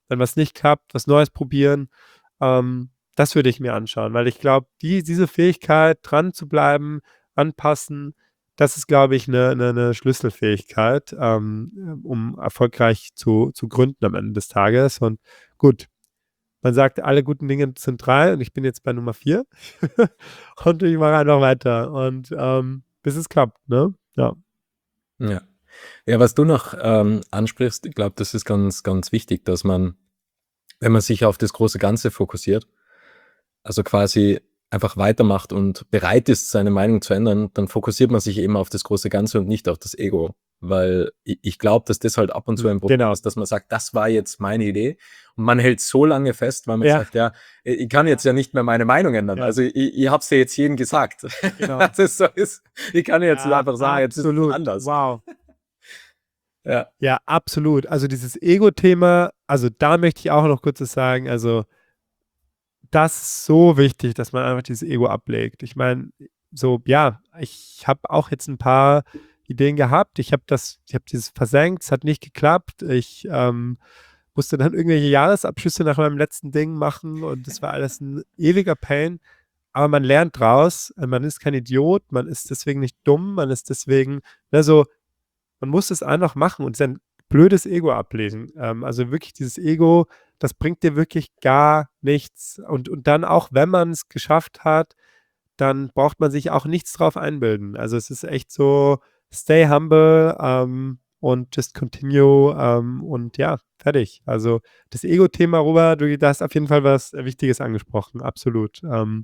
wenn was nicht klappt, was Neues probieren. Das würde ich mir anschauen, weil ich glaube, diese Fähigkeit, dran zu bleiben, anpassen, das ist, glaube ich, eine Schlüsselfähigkeit, um erfolgreich zu gründen am Ende des Tages. Und gut, man sagt, alle guten Dinge sind 3 und ich bin jetzt bei Nummer 4 und ich mache einfach weiter und bis es klappt, ne? Ja. Ja. Ja, was du noch ansprichst, ich glaube, das ist ganz, ganz wichtig, dass man, wenn man sich auf das große Ganze fokussiert, also quasi einfach weitermacht und bereit ist, seine Meinung zu ändern, dann fokussiert man sich eben auf das große Ganze und nicht auf das Ego. Weil ich glaube, dass das halt ab und zu ein Problem Genau. ist, dass man sagt, das war jetzt meine Idee. Und man hält so lange fest, weil man Ja. sagt, ja, ich kann jetzt ja nicht mehr meine Meinung ändern. Ja. Also ich habe es ja jetzt jedem gesagt. Genau. Dass es so ist. Ich kann jetzt Ja, einfach sagen, jetzt ist es absolut. anders. Wow. Ja. Ja, absolut. Also dieses Ego-Thema, also da möchte ich auch noch kurz was sagen, also das ist so wichtig, dass man einfach dieses Ego ablegt. Ich meine, so, ja, ich habe auch jetzt ein paar Ideen gehabt. Ich habe dieses versenkt, es hat nicht geklappt. Ich musste dann irgendwelche Jahresabschlüsse nach meinem letzten Ding machen und das war alles ein ewiger Pain. Aber man lernt draus, man ist kein Idiot, man ist deswegen nicht dumm, man ist deswegen, also man muss es einfach machen und sein blödes Ego ablegen. Also wirklich dieses Ego, das bringt dir wirklich gar nichts. Und dann auch, wenn man es geschafft hat, dann braucht man sich auch nichts drauf einbilden. Also es ist echt so, stay humble und just continue und ja, fertig. Also das Ego-Thema, Robert, du hast auf jeden Fall was Wichtiges angesprochen, absolut.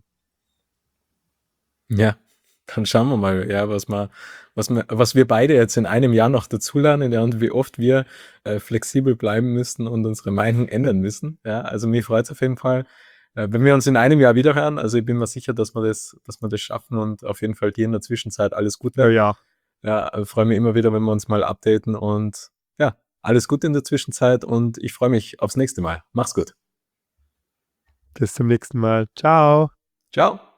Ja, dann schauen wir mal, ja, was wir beide jetzt in einem Jahr noch dazulernen, ja, und wie oft wir flexibel bleiben müssen und unsere Meinung ändern müssen. Ja, also mich freut es auf jeden Fall, wenn wir uns in einem Jahr wiederhören. Also ich bin mir sicher, dass wir das schaffen und auf jeden Fall dir in der Zwischenzeit alles Gute. Ja, Ja, freue mich immer wieder, wenn wir uns mal updaten und ja, alles Gute in der Zwischenzeit und ich freue mich aufs nächste Mal. Mach's gut. bis zum nächsten Mal. Ciao. Ciao.